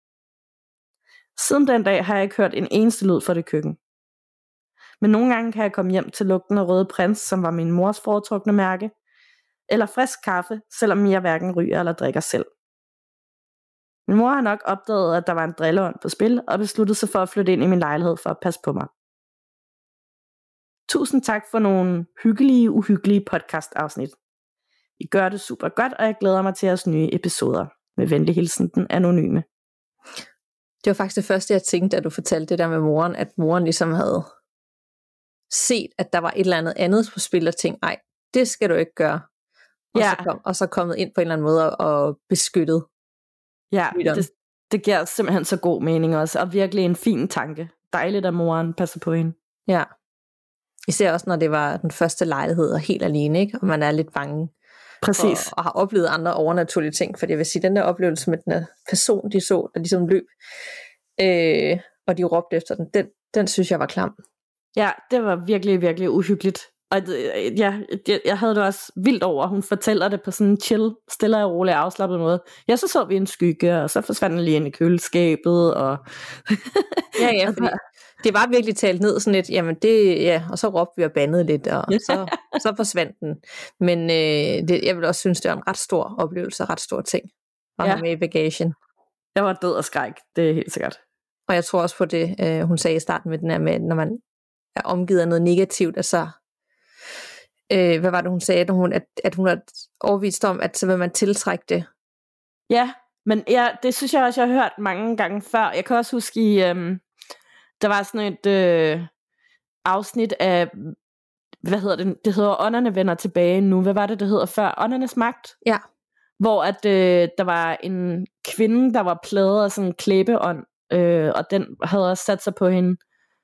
Siden den dag har jeg ikke hørt en eneste lyd fra det køkken. Men nogle gange kan jeg komme hjem til lugten af Røde Prins, som var min mors foretrukne mærke, eller frisk kaffe, selvom jeg hverken ryger eller drikker selv. Min mor har nok opdaget, at der var en drilleånd på spil, og besluttede sig for at flytte ind i min lejlighed for at passe på mig. Tusind tak for nogle hyggelige, uhyggelige podcast-afsnit. I gør det super godt, og jeg glæder mig til jeres nye episoder. Med venlig hilsen, den anonyme. Det var faktisk det første, jeg tænkte, da du fortalte det der med moren, at moren ligesom havde set, at der var et eller andet på spil, og tænkte, nej, det skal du ikke gøre. Og så kommet ind på en eller anden måde og beskyttet. Ja, det giver simpelthen så god mening også, og virkelig en fin tanke. Dejligt, at moren passer på hende. Ja, især også, når det var den første lejlighed, og helt alene, ikke? Og man er lidt bange. Præcis. Og har oplevet andre overnaturlige ting, for jeg vil sige, den der oplevelse med den person, de så, der ligesom løb, og de råbte efter den synes jeg var klam. Ja, det var virkelig, virkelig uhyggeligt. Og jeg havde det også vildt over, hun fortæller det på sådan en chill, stille og rolig, afslappet måde. Ja, så vi en skygge, og så forsvandt den lige ind i køleskabet, og... ja, fordi det var virkelig talt ned sådan lidt, jamen og så råbte vi og bandede lidt, og så forsvandt den. Men jeg vil også synes, det var en ret stor oplevelse, ret stor ting at have med i bagagen. Jeg var død og skræk, det er helt sikkert. Og jeg tror også på det, hun sagde i starten med den her med, når man er omgivet af noget negativt, altså, hvad var det, hun sagde, at hun har overvist om, at så vil man tiltrække det. Ja, men det synes jeg også, jeg har hørt mange gange før. Jeg kan også huske der var sådan et afsnit af, hvad hedder det? Det hedder Ånderne vender tilbage nu. Hvad var det hedder før? Åndernes magt? Ja. Hvor at der var en kvinde, der var plaget af sådan en klæbeånd, og den havde også sat sig på hende,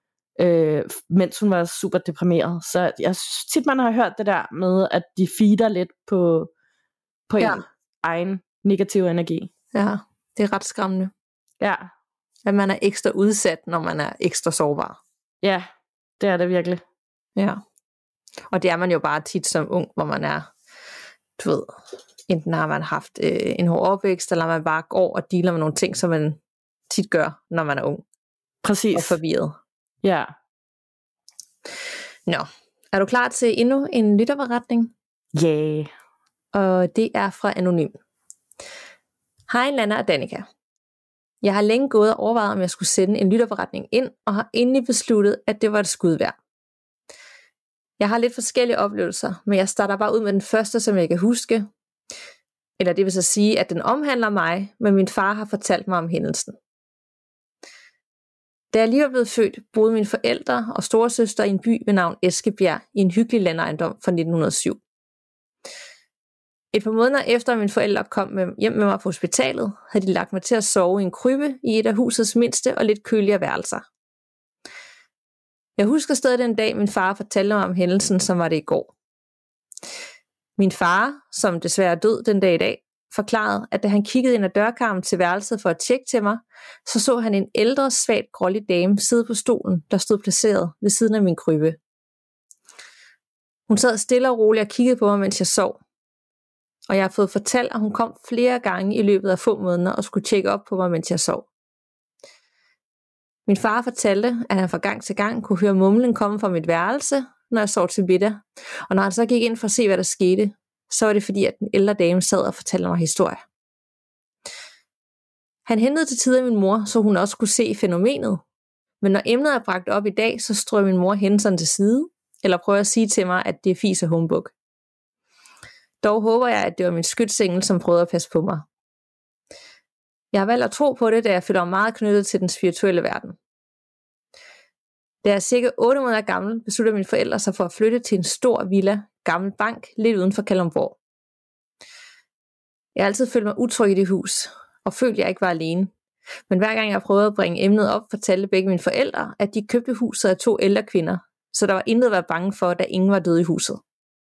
mens hun var super deprimeret. Så jeg synes tit, man har hørt det der med, at de feeder lidt på en egen negative energi. Ja, det er ret skræmmende. Ja. At man er ekstra udsat, når man er ekstra sårbar. Ja, det er det virkelig. Ja. Og det er man jo bare tit som ung, hvor man er, du ved, enten har man haft en hård opvækst, eller man bare går og dealer med nogle ting, som man tit gør, når man er ung. Præcis. Og forvirret. Ja. Nå, er du klar til endnu en lytterberetning? Ja. Yeah. Og det er fra Anonym. Hej Lana og Danika. Jeg har længe gået og overvejet, om jeg skulle sende en lytterberetning ind, og har endelig besluttet, at det var et skud værd. Jeg har lidt forskellige oplevelser, men jeg starter bare ud med den første, som jeg kan huske. Eller det vil så sige, at den omhandler mig, men min far har fortalt mig om hændelsen. Da jeg lige var blevet født, boede mine forældre og storesøster i en by ved navn Eskebjerg i en hyggelig landejendom fra 1907. Et par måneder efter, at mine forældre kom hjem med mig på hospitalet, havde de lagt mig til at sove i en krybbe i et af husets mindste og lidt køligere værelser. Jeg husker stadig den dag, min far fortalte mig om hændelsen, som var det i går. Min far, som desværre er død den dag i dag, forklarede, at da han kiggede ind ad dørkarmen til værelset for at tjekke til mig, så han en ældre, svagt grålig dame sidde på stolen, der stod placeret ved siden af min krybbe. Hun sad stille og roligt og kiggede på mig, mens jeg sov. Og jeg har fået fortalt, at hun kom flere gange i løbet af få måneder og skulle tjekke op på mig, mens jeg sov. Min far fortalte, at han fra gang til gang kunne høre mumlen komme fra mit værelse, når jeg sov til middag. Og når han så gik ind for at se, hvad der skete, så var det fordi, at den ældre dame sad og fortalte mig historier. Han hentede til tider min mor, så hun også kunne se fænomenet. Men når emnet er bragt op i dag, så strøg min mor hende til side, eller prøver at sige til mig, at det er fis og humbug. Dog håber jeg, at det var min skytsengel, som prøvede at passe på mig. Jeg har valgt at tro på det, da jeg føler mig meget knyttet til den spirituelle verden. Da jeg er cirka 8 måneder gammel, besluttede mine forældre sig for at flytte til en stor villa, gammel bank, lidt uden for Kalundborg. Jeg har altid følt mig utryg i det hus, og følte, at jeg ikke var alene. Men hver gang jeg prøvede at bringe emnet op, fortalte begge mine forældre, at de købte huset af 2 ældre kvinder, så der var intet at være bange for, da ingen var døde i huset.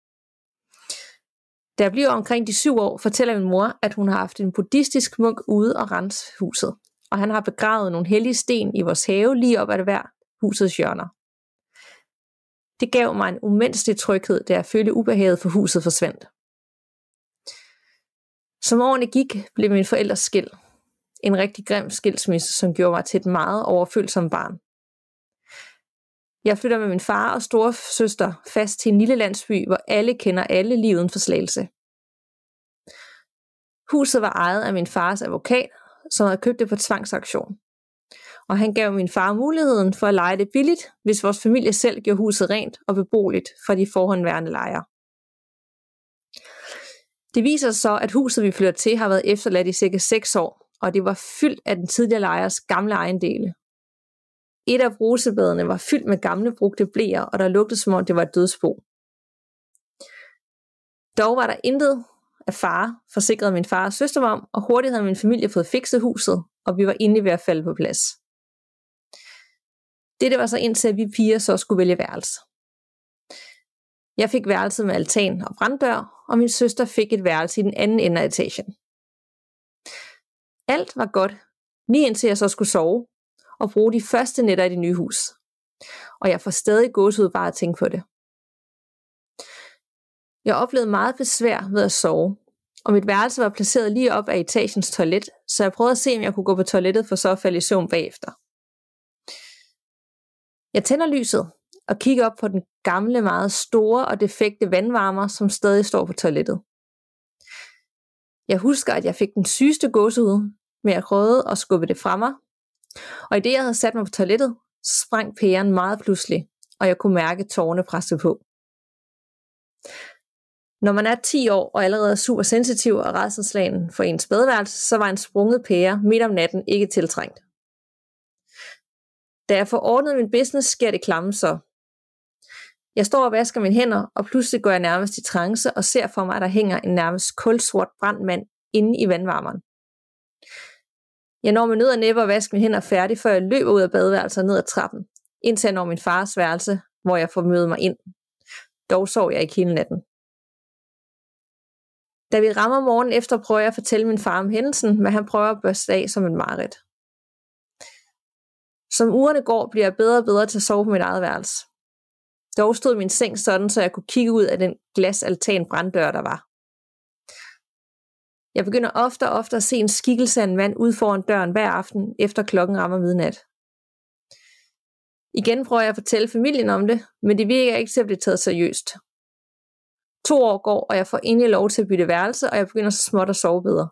Da jeg bliver omkring de 7 år, fortæller min mor, at hun har haft en buddhistisk munk ude og rense huset, og han har begravet nogle hellige sten i vores have lige op ad hver husets hjørner. Det gav mig en umenneskelig tryghed, da jeg følte ubehaget for huset forsvandt. Som årene gik, blev mine forældre skilt. En rigtig grim skilsmisse, som gjorde mig til et meget overfølsomt barn. Jeg flytter med min far og store søster fast til en lille landsby, hvor alle kender alle lige uden for Slagelse. Huset var ejet af min fars advokat, som havde købt det på tvangsauktion. og han gav min far muligheden for at leje det billigt, hvis vores familie selv gjorde huset rent og beboeligt for de forhåndværende lejere. Det viser sig så, at huset vi flytter til har været efterladt i cirka 6 år, og det var fyldt af den tidligere lejers gamle ejendele. Et af brusebadene var fyldt med gamle brugte bleer, og der lugtede som om det var et dødsbo. Dog var der intet af fare, forsikrede min far og søster om, og hurtigt havde min familie fået fikset huset, og vi var endelig ved at falde på plads. Dette var så indtil, at vi piger så skulle vælge værelse. Jeg fik værelset med altan og branddør, og min søster fik et værelse i den anden ende af etagen. Alt var godt, lige indtil jeg så skulle sove og bruge de første nætter i det nye hus. Og jeg får stadig gåsehud bare at tænke på det. Jeg oplevede meget besvær ved at sove, og mit værelse var placeret lige op af etagens toilet, så jeg prøvede at se, om jeg kunne gå på toilettet for så at falde i søvn bagefter. Jeg tænder lyset og kigger op på den gamle, meget store og defekte vandvarmer, som stadig står på toilettet. Jeg husker, at jeg fik den sygeste gåsehud, men jeg prøvede at skubbe det fra mig, og i det jeg havde sat mig på toilettet, så sprang pæren meget pludselig, og jeg kunne mærke tårerne presse på. Når man er 10 år og allerede er super sensitiv og rædselsslagen for ens badeværelse, så var en sprunget pære midt om natten ikke tiltrængt. Da jeg får ordnet min business, sker det klamme så. Jeg står og vasker mine hænder, og pludselig går jeg nærmest i trance og ser for mig, at der hænger en nærmest kulsort brændt mand inde i vandvarmeren. Jeg når med nød og næppe at vaske mine hænder færdig, før jeg løber ud af badeværelset og ned ad trappen, indtil jeg når min fars værelse, hvor jeg får mødet mig ind. Dog sov jeg ikke hele natten. Da vi rammer morgenen efter, prøver jeg at fortælle min far om hændelsen, men han prøver at børste af som en mareridt. Som ugerne går, bliver jeg bedre og bedre til at sove på mit eget værelse. Dog stod min seng sådan, så jeg kunne kigge ud af den glasaltan branddør, der var. Jeg begynder ofte og ofte at se en skikkelse af en mand ude foran døren hver aften, efter klokken rammer midnat. Igen prøver jeg at fortælle familien om det, men det virker ikke til at blive taget seriøst. 2 år går, og jeg får endelig lov til at bytte værelse, og jeg begynder så småt at sove bedre.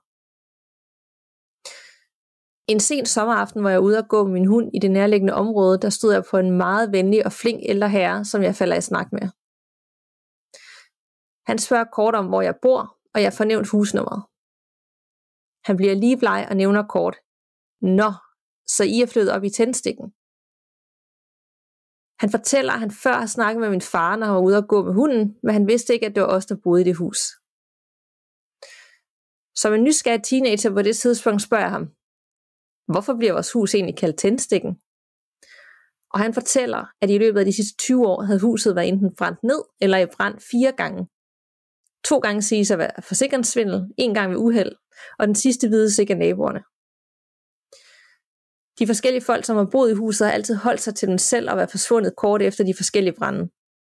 En sen sommeraften, hvor jeg ude og gå med min hund i det nærliggende område, der stod jeg på en meget venlig og flink ældre herre, som jeg falder i snak med. Han spørger kort om, hvor jeg bor, og jeg får nævnt husnummeret. Han bliver lige bleg og nævner kort: "Nå, så I er flyttet op i tændstikken." Han fortæller, at han før har snakket med min far, når han var ude og gå med hunden, men han vidste ikke, at det var os, der boede i det hus. Som en nysgerrig teenager på det tidspunkt spørger jeg ham: "Hvorfor bliver vores hus egentlig kaldt tændstikken?" Og han fortæller, at i løbet af de sidste 20 år havde huset været enten brændt ned eller i brand 4 gange. 2 gange siges at være forsikringssvindel, 1 gang ved uheld, og den sidste vides ikke af naboerne. De forskellige folk, som har boet i huset, har altid holdt sig til dem selv og været forsvundet kort efter de forskellige brande.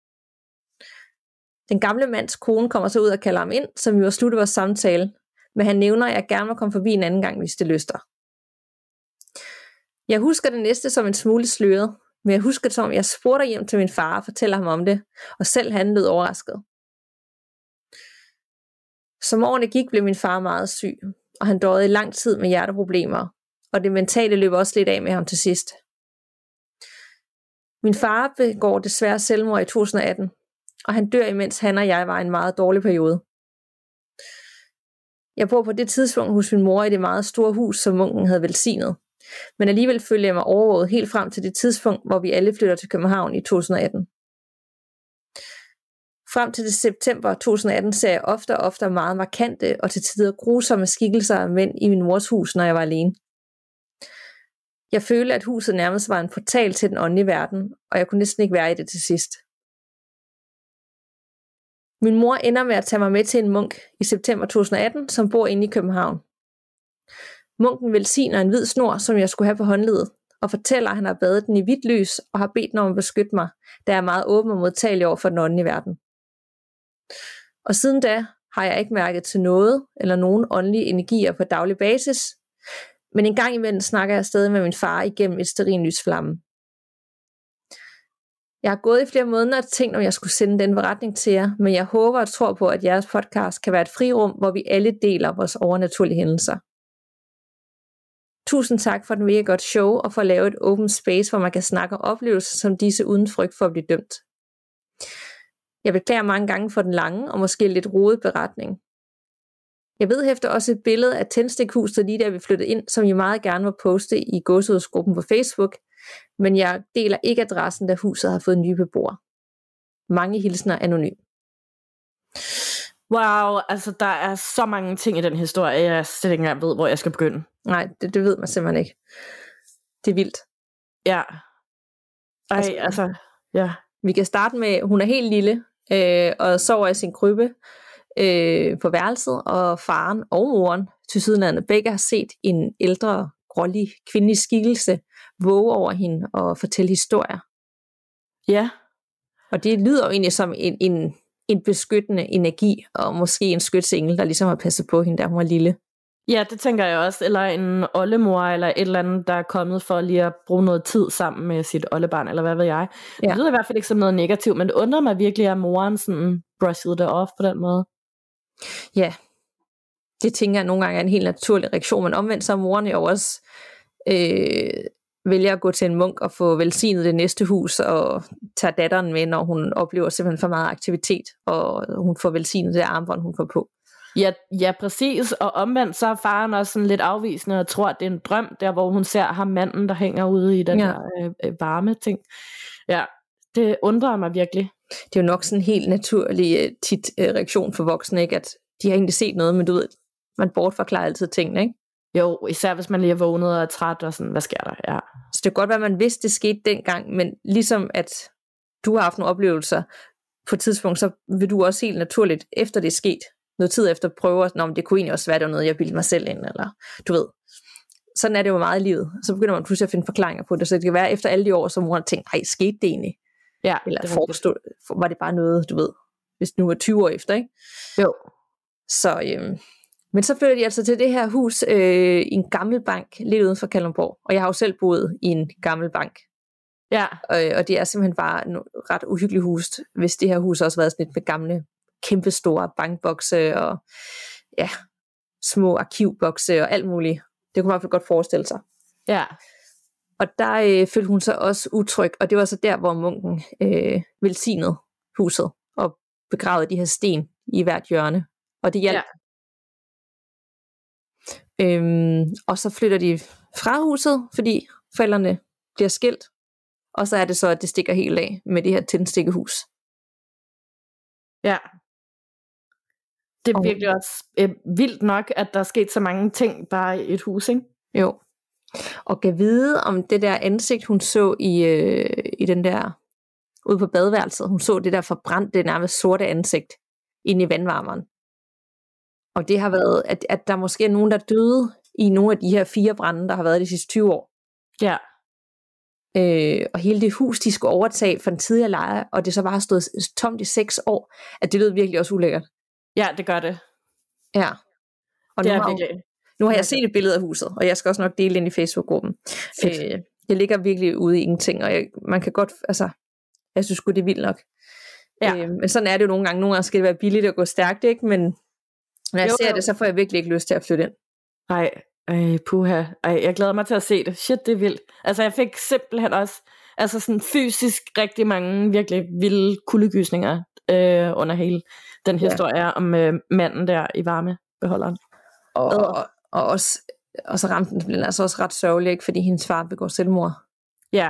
Den gamle mands kone kommer så ud og kalder ham ind, så vi var slutte vores samtale, men han nævner, at jeg gerne må komme forbi en anden gang, hvis det lyster. Jeg husker det næste som en smule sløret, men jeg husker det som, at jeg spurgte hjem til min far og fortæller ham om det, og selv han lød overrasket. Som årene gik, blev min far meget syg, og han døde i lang tid med hjerteproblemer, og det mentale løb også lidt af med ham til sidst. Min far begår desværre selvmord i 2018, og han dør, imens han og jeg var i en meget dårlig periode. Jeg bor på det tidspunkt hos min mor i det meget store hus, som munken havde velsignet, men alligevel følger jeg mig overvåget helt frem til det tidspunkt, hvor vi alle flytter til København i 2018. Frem til det september 2018 ser jeg ofte og ofte meget markante og til tider grusomme skikkelser af mænd i min mors hus, når jeg var alene. Jeg følte, at huset nærmest var en portal til den åndelige verden, og jeg kunne næsten ikke være i det til sidst. Min mor ender med at tage mig med til en munk i september 2018, som bor inde i København. Munken velsigner en hvid snor, som jeg skulle have på håndledet, og fortæller, at han har badet den i hvidt lys og har bedt den om at beskytte mig, da jeg er meget åben og modtagelig over for den åndelige verden. Og siden da har jeg ikke mærket til noget eller nogen åndelige energier på daglig basis, men en gang imellem snakker jeg stadig med min far igennem et stearinlysflamme. Jeg har gået i flere måneder og tænkt, om jeg skulle sende den beretning til jer, men jeg håber og tror på, at jeres podcast kan være et frirum, hvor vi alle deler vores overnaturlige hændelser. Tusind tak for et mega godt show, og for at lave et open space, hvor man kan snakke om oplevelser som disse uden frygt for at blive dømt. Jeg beklager mange gange for den lange og måske lidt rodede beretning. Jeg vedhæfter også et billede af tændstikhuset lige da vi flyttede ind, som jeg meget gerne må poste i gåsehudsgruppen på Facebook, men jeg deler ikke adressen, da huset har fået nye beboere. Mange hilsner anonym. Wow, altså der er så mange ting i den historie, jeg slet ikke engang ved, hvor jeg skal begynde. Nej, det ved man simpelthen ikke. Det er vildt. Ja. Ja. Vi kan starte med, hun er helt lille, og sover i sin krybbe på værelset, og faren og moren tilsyneladende begge har set en ældre, grålig kvindelig skikkelse våge over hende og fortælle historier. Ja. Og det lyder jo egentlig som en beskyttende energi, og måske en skytsengel, der ligesom har passet på hende, da hun var lille. Ja, det tænker jeg også. Eller en oldemor, eller et eller andet, der er kommet for lige at bruge noget tid sammen med sit oldebarn, eller hvad ved jeg. Ja. Det lyder i hvert fald ikke som noget negativt, men det undrer mig virkelig, at moren sådan brushede det off på den måde. Ja, det tænker jeg nogle gange er en helt naturlig reaktion, men omvendt så er moren jo også vælger at gå til en munk og få velsignet det næste hus, og tager datteren med, når hun oplever simpelthen for meget aktivitet, og hun får velsignet det armbånd, hun får på. Ja, præcis, og omvendt så er faren også sådan lidt afvisende og tror, at det er en drøm, der hvor hun ser ham manden, der hænger ude i den der varme ting. Ja, det undrer mig virkelig. Det er jo nok sådan en helt naturlig tit reaktion for voksne, ikke? At de har egentlig set noget, men du ved, man bortforklarer altid tingene, ikke? Jo, især hvis man lige er vågnet og er træt og sådan, hvad sker der? Ja. Så det kan godt være, at man vidste, det skete dengang, men ligesom at du har haft nogle oplevelser på et tidspunkt, så vil du også helt naturligt, efter det er sket, noget tid efter prøve, men det kunne egentlig også være, det var noget, jeg bildte mig selv ind, eller du ved. Sådan er det jo meget i livet. Så begynder man pludselig at finde forklaringer på det, så det kan være efter alle de år, som hun har tænkt, nej, skete det egentlig? Ja, eller var det bare noget, du ved, hvis det nu er 20 år efter, ikke? Jo. Så, men så flytter de altså til det her hus i en gammel bank, lidt uden for Kalundborg. Og jeg har jo selv boet i en gammel bank. Ja. Og det er simpelthen bare en ret uhyggelig hus, hvis det her hus også har været sådan lidt med gamle, kæmpestore bankbokse og ja, små arkivbokse og alt muligt. Det kunne man i hvert fald godt forestille sig. Ja. Og der følte hun sig også utryg, og det var så der, hvor munken velsignede huset og begravede de her sten i hvert hjørne. Og det hjalp. Ja. Og så flytter de fra huset, fordi forældrene bliver skilt. Og så er det så, at det stikker helt af med det her tændstikkehus. Ja. Det er virkelig også vildt nok, at der er sket så mange ting bare i et hus, ikke? Jo. Og kan vide om det der ansigt, hun så i den der, ude på badeværelset, hun så det der forbrændte, nærmest sorte ansigt inde i vandvarmeren. Og det har været, at der måske er nogen, der døde i nogle af de her 4 brande, der har været de sidste 20 år. Ja. Og hele det hus, de skulle overtage for den tidligere lejer, og det så bare har stået tomt i 6 år, at det lød virkelig også ulækkert. Ja, det gør det. Ja. Og det er virkelig. Nu har jeg set et billede af huset, og jeg skal også nok dele det ind i Facebook-gruppen. Det ligger virkelig ude i ingenting, og man kan godt, altså, jeg synes sgu, det er vildt nok. Ja. Men sådan er det jo nogle gange. Nogle gange skal det være billigt at gå stærkt, ikke? Men når jeg ser det, så får jeg virkelig ikke lyst til at flytte ind. Nej, puha. Jeg glæder mig til at se det. Shit, det er vildt. Altså, jeg fik simpelthen også, altså sådan fysisk rigtig mange virkelig vilde kuldegysninger under hele den historie om manden der i varmebeholderen. Og så ramte den altså også ret sørgelig, ikke? Fordi hendes far begår selvmord. Ja.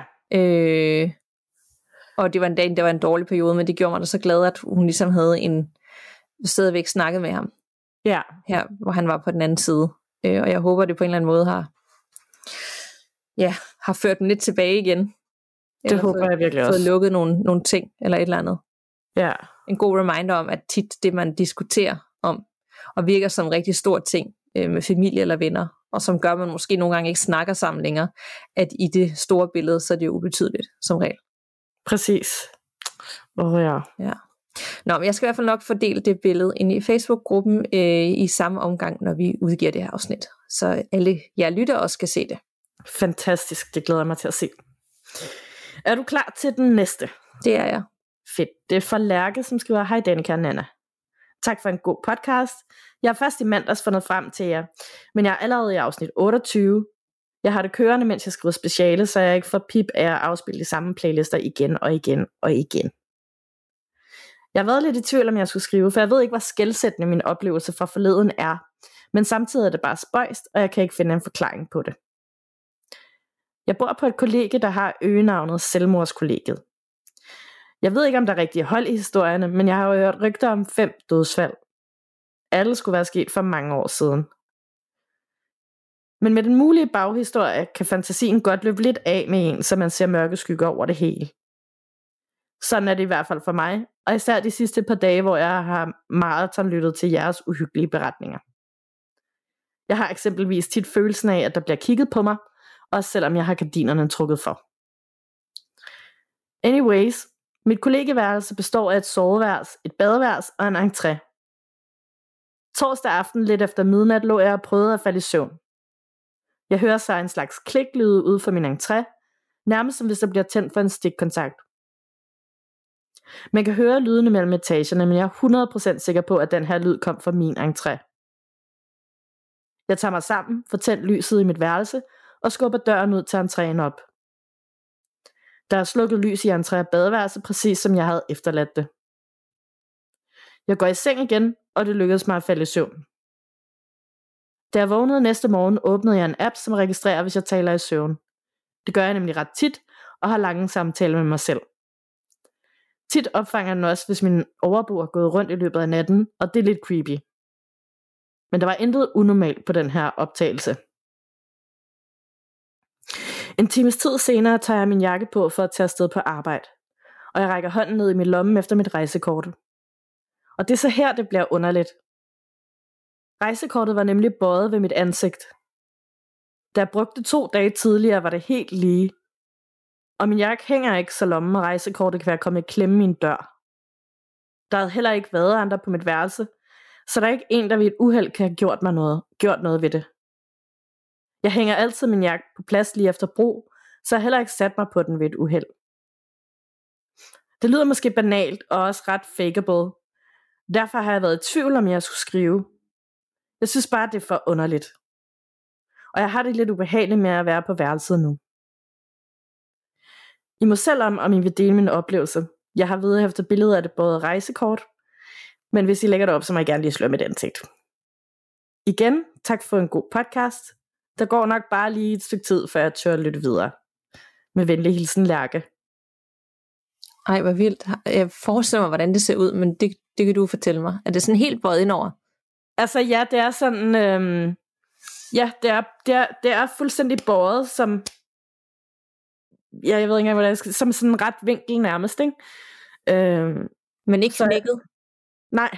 Og det var en dårlig periode, men det gjorde mig da så glad, at hun ligesom havde stadigvæk snakket med ham. Ja. Her, hvor han var på den anden side. Og jeg håber, det på en eller anden måde har ført dem lidt tilbage igen. Det håber jeg virkelig også. Fået lukket nogle ting, eller et eller andet. Ja. En god reminder om, at tit det, man diskuterer om, og virker som en rigtig stor ting med familie eller venner, og som gør, at man måske nogle gange ikke snakker sammen længere, at i det store billede, så er det jo ubetydeligt, som regel. Præcis. Ja. Nå, men jeg skal i hvert fald nok fordele det billede ind i Facebook-gruppen i samme omgang, når vi udgiver det her afsnit. Så alle jer lytter også skal se det. Fantastisk, det glæder jeg mig til at se. Er du klar til den næste? Det er jeg. Fedt. Det er fra Lærke, som skriver, hej Danika og Nanna. Tak for en god podcast. Jeg har først i mandags fundet frem til jer, men jeg er allerede i afsnit 28. Jeg har det kørende, mens jeg skriver speciale, så jeg ikke får pip af at afspille de samme playlister igen og igen og igen. Jeg har været lidt i tvivl, om jeg skulle skrive, for jeg ved ikke, hvor skelsættende min oplevelse fra forleden er. Men samtidig er det bare spøjst, og jeg kan ikke finde en forklaring på det. Jeg bor på et kollegie, der har øgenavnet Selvmordskollegiet. Jeg ved ikke, om der er rigtige hold i historierne, men jeg har jo hørt rygter om 5 dødsfald. Alle skulle være sket for mange år siden. Men med den mulige baghistorie kan fantasien godt løbe lidt af med en, så man ser mørke skygger over det hele. Sådan er det i hvert fald for mig, og især de sidste par dage, hvor jeg har maratonlyttet til jeres uhyggelige beretninger. Jeg har eksempelvis tit følelsen af, at der bliver kigget på mig, også selvom jeg har gardinerne trukket for. Anyways, mit kollegieværelse består af et soveværelse, et badeværelse og en entré. Torsdag aften lidt efter midnat lå jeg og prøvede at falde i søvn. Jeg hører så en slags kliklyd ude for min entré, nærmest som hvis der bliver tændt for en stikkontakt. Man kan høre lydene mellem etagerne, men jeg er 100% sikker på, at den her lyd kom fra min entré. Jeg tager mig sammen, får tændt lyset i mit værelse og skubber døren ud til entréen op. Der er slukket lys i entré og badeværelse, præcis som jeg havde efterladt det. Jeg går i seng igen, og det lykkedes mig at falde i søvn. Da jeg vågnede næste morgen, åbnede jeg en app, som registrerer, hvis jeg taler i søvn. Det gør jeg nemlig ret tit, og har lange samtaler med mig selv. Tit opfanger den også, hvis min overbo har gået rundt i løbet af natten, og det er lidt creepy. Men der var intet unormalt på den her optagelse. En times tid senere tager jeg min jakke på for at tage afsted på arbejde, og jeg rækker hånden ned i min lomme efter mit rejsekort. Og det er så her, det bliver underligt. Rejsekortet var nemlig bøjet ved mit ansigt. Da jeg brugte 2 dage tidligere, var det helt lige. Og min jakke hænger ikke, så lommen og rejsekortet kan være kommet i klemme i en dør. Der havde heller ikke været andre på mit værelse, så der er ikke en, der ved et uheld kan have gjort noget ved det. Jeg hænger altid min jakke på plads lige efter brug, så jeg heller ikke sat mig på den ved et uheld. Det lyder måske banalt og også ret fakeable. Derfor har jeg været i tvivl, om jeg skulle skrive. Jeg synes bare, det er for underligt. Og jeg har det lidt ubehageligt med at være på værelset nu. I må selv om I vil dele min oplevelse. Jeg har vedhæftet billeder af det både rejsekort, men hvis I lægger det op, så må jeg gerne lige slå mit ansigt. Igen, tak for en god podcast. Der går nok bare lige et stykke tid, før jeg tør at lytte videre. Med venlig hilsen, Lærke. Ej, hvor vildt. Jeg forestiller mig, hvordan det ser ud, men det kan du fortælle mig. Er det sådan helt bøjet indover? Altså ja, det er sådan... det er fuldstændig bøjet som... Ja, jeg ved ikke engang, hvordan jeg skal... Som sådan en ret vinkel nærmest, ikke? Men ikke knækket? Nej.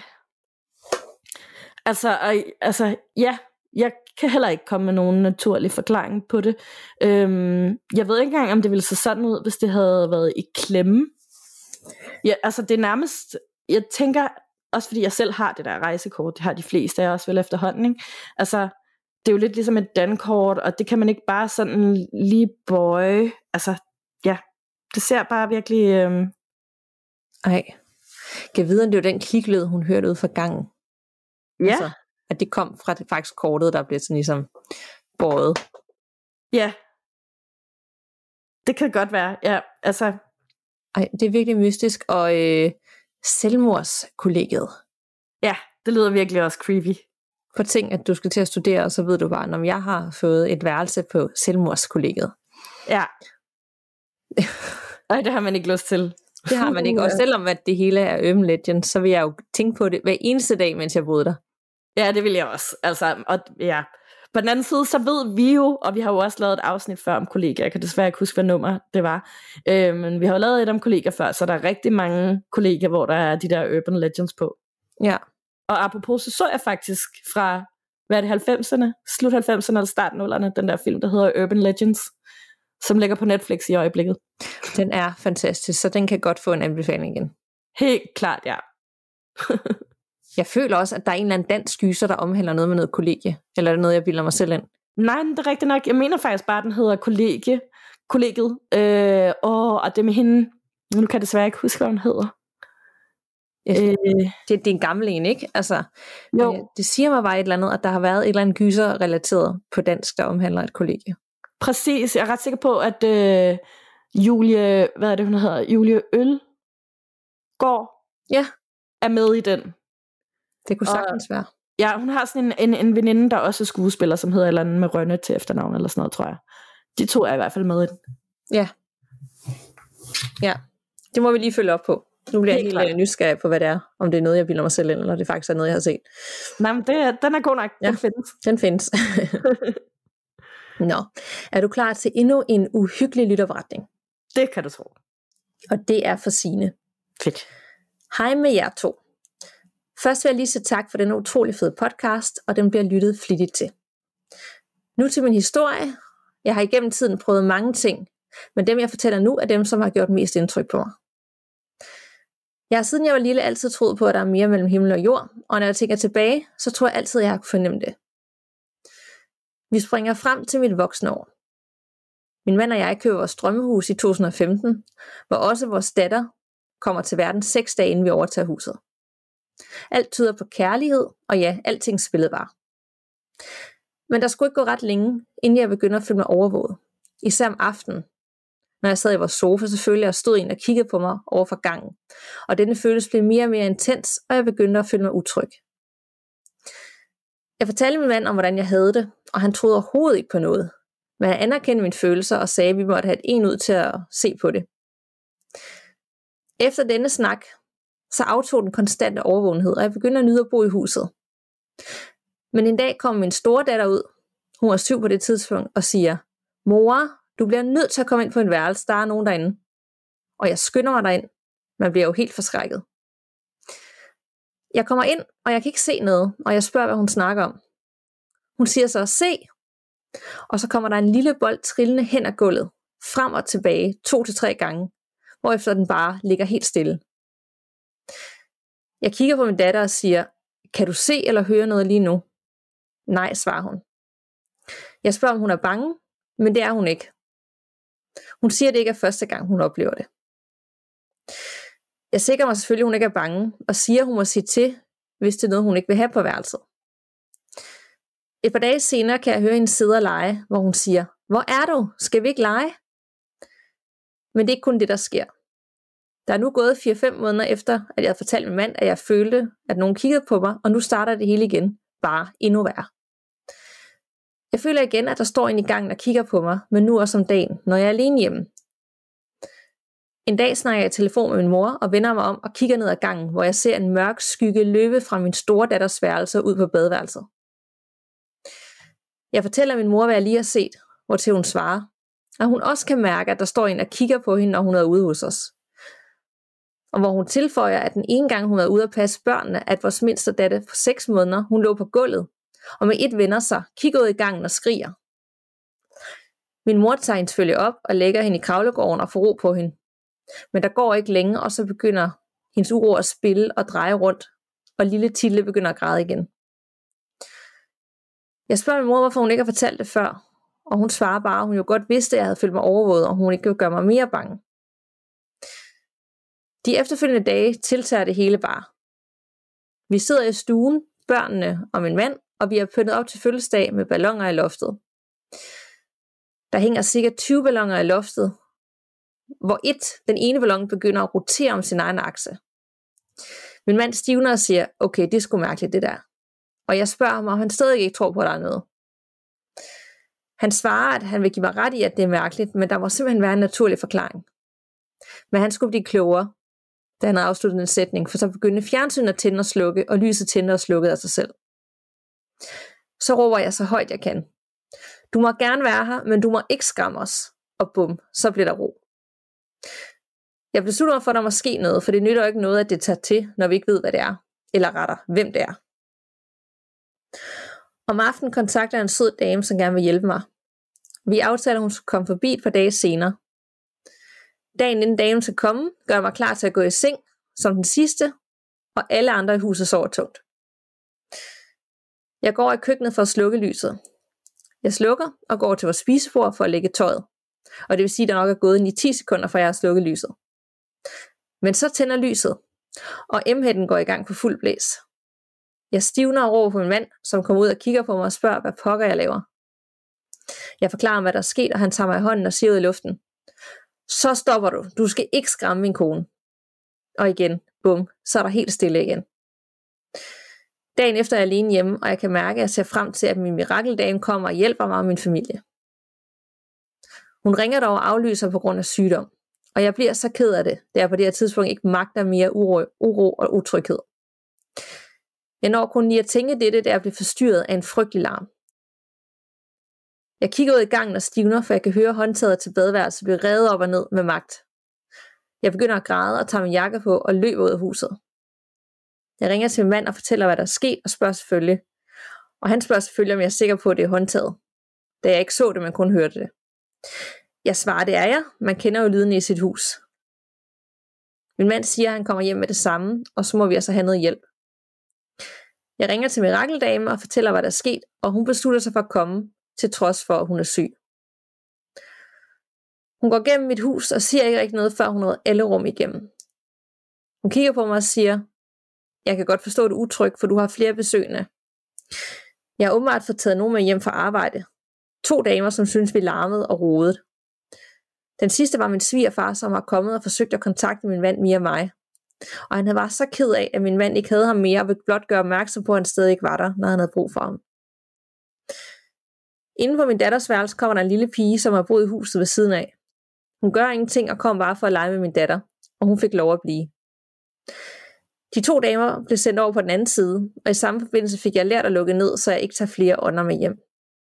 Ja, jeg kan heller ikke komme med nogen naturlig forklaring på det. Jeg ved ikke engang, om det ville se sådan ud, hvis det havde været i klemme. Ja, altså det er nærmest... Jeg tænker, også fordi jeg selv har det der rejsekort, det har de fleste af os vel efterhånden, ikke? Altså, det er jo lidt ligesom et dankort, og det kan man ikke bare sådan lige bøje. Altså, ja, det ser bare virkelig... Ej, kan jeg vide, om det var den kliklyd, hun hørte ud fra gangen? Ja. Altså, at det kom fra det faktisk kortet, der blev sådan ligesom båret. Ja. Det kan godt være, ja, altså... Ej, det er virkelig mystisk, og selvmordskollegiet. Ja, det lyder virkelig også creepy. For ting, at du skal til at studere, og så ved du bare, når jeg har fået et værelse på selvmordskollegiet. Ja. Ej, det har man ikke lyst til. Det har man ikke, og selvom at det hele er Urban Legends, så vil jeg jo tænke på det hver eneste dag, mens jeg boede der. Ja, det vil jeg også. Altså, og ja. På den anden side, så ved vi jo, og vi har jo også lavet et afsnit før om kollegier. Jeg kan desværre ikke huske, hvad nummer det var. Men vi har jo lavet et om kollegier før, så der er rigtig mange kollegier, hvor der er de der Urban Legends på. Ja. Og apropos, så jeg faktisk fra, hvad er det, 90'erne? Slut 90'erne eller start 0'erne, den der film, der hedder Urban Legends, som ligger på Netflix i øjeblikket. Den er fantastisk, så den kan godt få en anbefaling igen. Helt klart, ja. Jeg føler også, at der er en eller anden dansk gyser, der omhandler noget med noget kollegie. Eller er det noget, jeg bilder mig selv ind? Nej, det er rigtigt nok. Jeg mener faktisk bare, at den hedder kollegiet. Og det med hende... Nu kan jeg desværre ikke huske, hvad hun hedder. Det er en gammel en, ikke? Altså, jo. Det siger mig bare et eller andet, at der har været et eller andet gyser relateret på dansk, der omhandler et kollegie. Præcis, jeg er ret sikker på, at Julie, hvad er det hun hedder, Julie Ølgaard er med i den. Det kunne sagtens være. Ja, hun har sådan en veninde, der også er skuespiller, som hedder eller andet med Rønne til efternavn, eller sådan noget, tror jeg. De to er i hvert fald med i den. Ja, det må vi lige følge op på. Nu bliver jeg helt nysgerrig på, hvad det er. Om det er noget, jeg bilder mig selv ind, eller det faktisk er noget, jeg har set. Nej, men den er god nok. Ja, den findes. Nå, er du klar til endnu en uhyggelig lytterberetning? Det kan du tro. Og det er for Signe. Fedt. Hej med jer to. Først vil jeg lige sige tak for den utrolig fede podcast, og den bliver lyttet flittigt til. Nu til min historie. Jeg har igennem tiden prøvet mange ting, men dem jeg fortæller nu er dem, som har gjort mest indtryk på mig. Jeg har siden jeg var lille altid troet på, at der er mere mellem himmel og jord, og når jeg tænker tilbage, så tror jeg altid, at jeg har kunnet fornemme det. Vi springer frem til mit voksne år. Min mand og jeg køber vores drømmehus i 2015, hvor også vores datter kommer til verden 6 dage inden vi overtager huset. Alt tyder på kærlighed, og ja, alting spillede bare. Men der skulle ikke gå ret længe, inden jeg begynder at føle mig overvåget. Især om aftenen. Når jeg sad i vores sofa, så følte jeg, at der stod en og kiggede på mig over for gangen. Og denne følelse blev mere og mere intens, og jeg begyndte at føle mig utryg. Jeg fortalte min mand om, hvordan jeg havde det, og han troede overhovedet ikke på noget. Men han anerkendte mine følelser og sagde, at vi måtte have en ud til at se på det. Efter denne snak, så aftog den konstante overvågenhed, og jeg begyndte at nyde at bo i huset. Men en dag kom min store datter ud, hun var 7 på det tidspunkt, og siger, mor, du bliver nødt til at komme ind på en værelse, der er nogen derinde. Og jeg skynder mig derind, man bliver jo helt forskrækket. Jeg kommer ind, og jeg kan ikke se noget, og jeg spørger, hvad hun snakker om. Hun siger så, se, og så kommer der en lille bold trillende hen ad gulvet, frem og tilbage 2-3 gange, hvorefter den bare ligger helt stille. Jeg kigger på min datter og siger, kan du se eller høre noget lige nu? Nej, svarer hun. Jeg spørger, om hun er bange, men det er hun ikke. Hun siger, det ikke er første gang, hun oplever det. Jeg sikrer mig selvfølgelig, at hun ikke er bange, og siger, at hun må sige til, hvis det er noget, hun ikke vil have på værelset. Et par dage senere kan jeg høre hende sidde og lege, hvor hun siger, hvor er du? Skal vi ikke lege? Men det er ikke kun det, der sker. Der er nu gået 4-5 måneder efter, at jeg havde fortalt min mand, at jeg følte, at nogen kiggede på mig, og nu starter det hele igen, bare endnu værre. Jeg føler igen, at der står en i gangen og kigger på mig, men nu også om dagen, når jeg er alene hjemme. En dag snakker jeg i telefon med min mor og vender mig om og kigger ned ad gangen, hvor jeg ser en mørk skygge løbe fra min store datters værelse ud på badeværelset. Jeg fortæller min mor, hvad jeg lige har set, hvortil hun svarer, at hun også kan mærke, at der står en og kigger på hende, når hun er ude hos os. Og hvor hun tilføjer, at den ene gang hun var ude at passe børnene, at vores mindste datter på 6 måneder, hun lå på gulvet, og med et vender sig, kigger ud i gangen og skriger. Min mor tager hende selvfølgelig op og lægger hende i kravlegården og får ro på hende. Men der går ikke længe, og så begynder hendes uro at spille og dreje rundt, og lille Tilde begynder at græde igen. Jeg spørger min mor, hvorfor hun ikke har fortalt det før, og hun svarer bare, at hun jo godt vidste, at jeg havde følt mig overvåget, og hun ikke ville gøre mig mere bange. De efterfølgende dage tiltager det hele bare. Vi sidder i stuen, børnene og min mand, og vi har pyntet op til fødselsdag med balloner i loftet. Der hænger cirka 20 balloner i loftet, hvor den ene ballon begynder at rotere om sin egen akse. Min mand stivner og siger, okay, det er sgu mærkeligt det der. Og jeg spørger ham, om han stadig ikke tror på, at der er noget. Han svarer, at han vil give mig ret i, at det er mærkeligt, men der må simpelthen være en naturlig forklaring. Men han skulle blive klogere, da han havde afsluttet en sætning, for så begyndte fjernsynet at tænde og slukke, og lyset tændte og slukkede af sig selv. Så råber jeg så højt jeg kan. Du må gerne være her, men du må ikke skræmme os. Og bum, så bliver der ro. Jeg beslutter mig for, at der må ske noget, for det nytter jo ikke noget, at det tager til, når vi ikke ved, hvad det er, eller retter, hvem det er. Om aftenen kontakter jeg en sød dame, som gerne vil hjælpe mig. Vi aftaler, at hun skal komme forbi et par dage senere. Dagen inden damen skal komme, gør jeg mig klar til at gå i seng, som den sidste, og alle andre i huset sover tungt. Jeg går i køkkenet for at slukke lyset. Jeg slukker og går til vores spisebord for at lægge tøjet. Og det vil sige, at der nok er gået 9-10 sekunder, fra jeg har slukket lyset. Men så tænder lyset, og M-hætten går i gang på fuld blæs. Jeg stivner og råber på min mand, som kommer ud og kigger på mig og spørger, hvad pokker jeg laver. Jeg forklarer, hvad der er sket, og han tager mig i hånden og siger ud i luften: så stopper du. Du skal ikke skræmme min kone. Og igen, bum, så er der helt stille igen. Dagen efter er jeg alene hjemme, og jeg kan mærke, at jeg ser frem til, at min mirakeldame kommer og hjælper mig og min familie. Hun ringer dog og aflyser på grund af sygdom, og jeg bliver så ked af det, da jeg på det her tidspunkt ikke magter mere uro og utryghed. Jeg når kun lige at tænke dette, da jeg bliver forstyrret af en frygtelig larm. Jeg kigger ud i gangen og stivner, for jeg kan høre håndtaget til badeværelset blive revet op og ned med magt. Jeg begynder at græde og tager min jakke på og løber ud af huset. Jeg ringer til min mand og fortæller, hvad der er sket, og spørger selvfølgelig. Og han spørger selvfølgelig, om jeg er sikker på, at det er håndtaget, da jeg ikke så det, men kun hørte det. Jeg svarer, det er jeg. Man kender jo lyden i sit hus. Min mand siger, at han kommer hjem med det samme, og så må vi altså have noget hjælp. Jeg ringer til mirakeldame og fortæller, hvad der er sket, og hun beslutter sig for at komme, til trods for, at hun er syg. Hun går gennem mit hus og siger ikke rigtig noget, før hun nåede alle rum igennem. Hun kigger på mig og siger: jeg kan godt forstå, at du er utryg, for du har flere besøgende. Jeg har åbenbart fået taget nogen med hjem fra arbejde. 2 damer, som synes vi larmede og rodede. Den sidste var min svigerfar, som har kommet og forsøgt at kontakte min mand Mia og mig. Og han var så ked af, at min mand ikke havde ham mere, og ville blot gøre opmærksom på, at han stadig ikke var der, når han havde brug for ham. Inden på min datters værelse kommer der en lille pige, som har boet i huset ved siden af. Hun gør ingenting og kom bare for at lege med min datter, og hun fik lov at blive. De 2 damer blev sendt over på den anden side, og i samme forbindelse fik jeg lært at lukke ned, så jeg ikke tager flere ånder med hjem.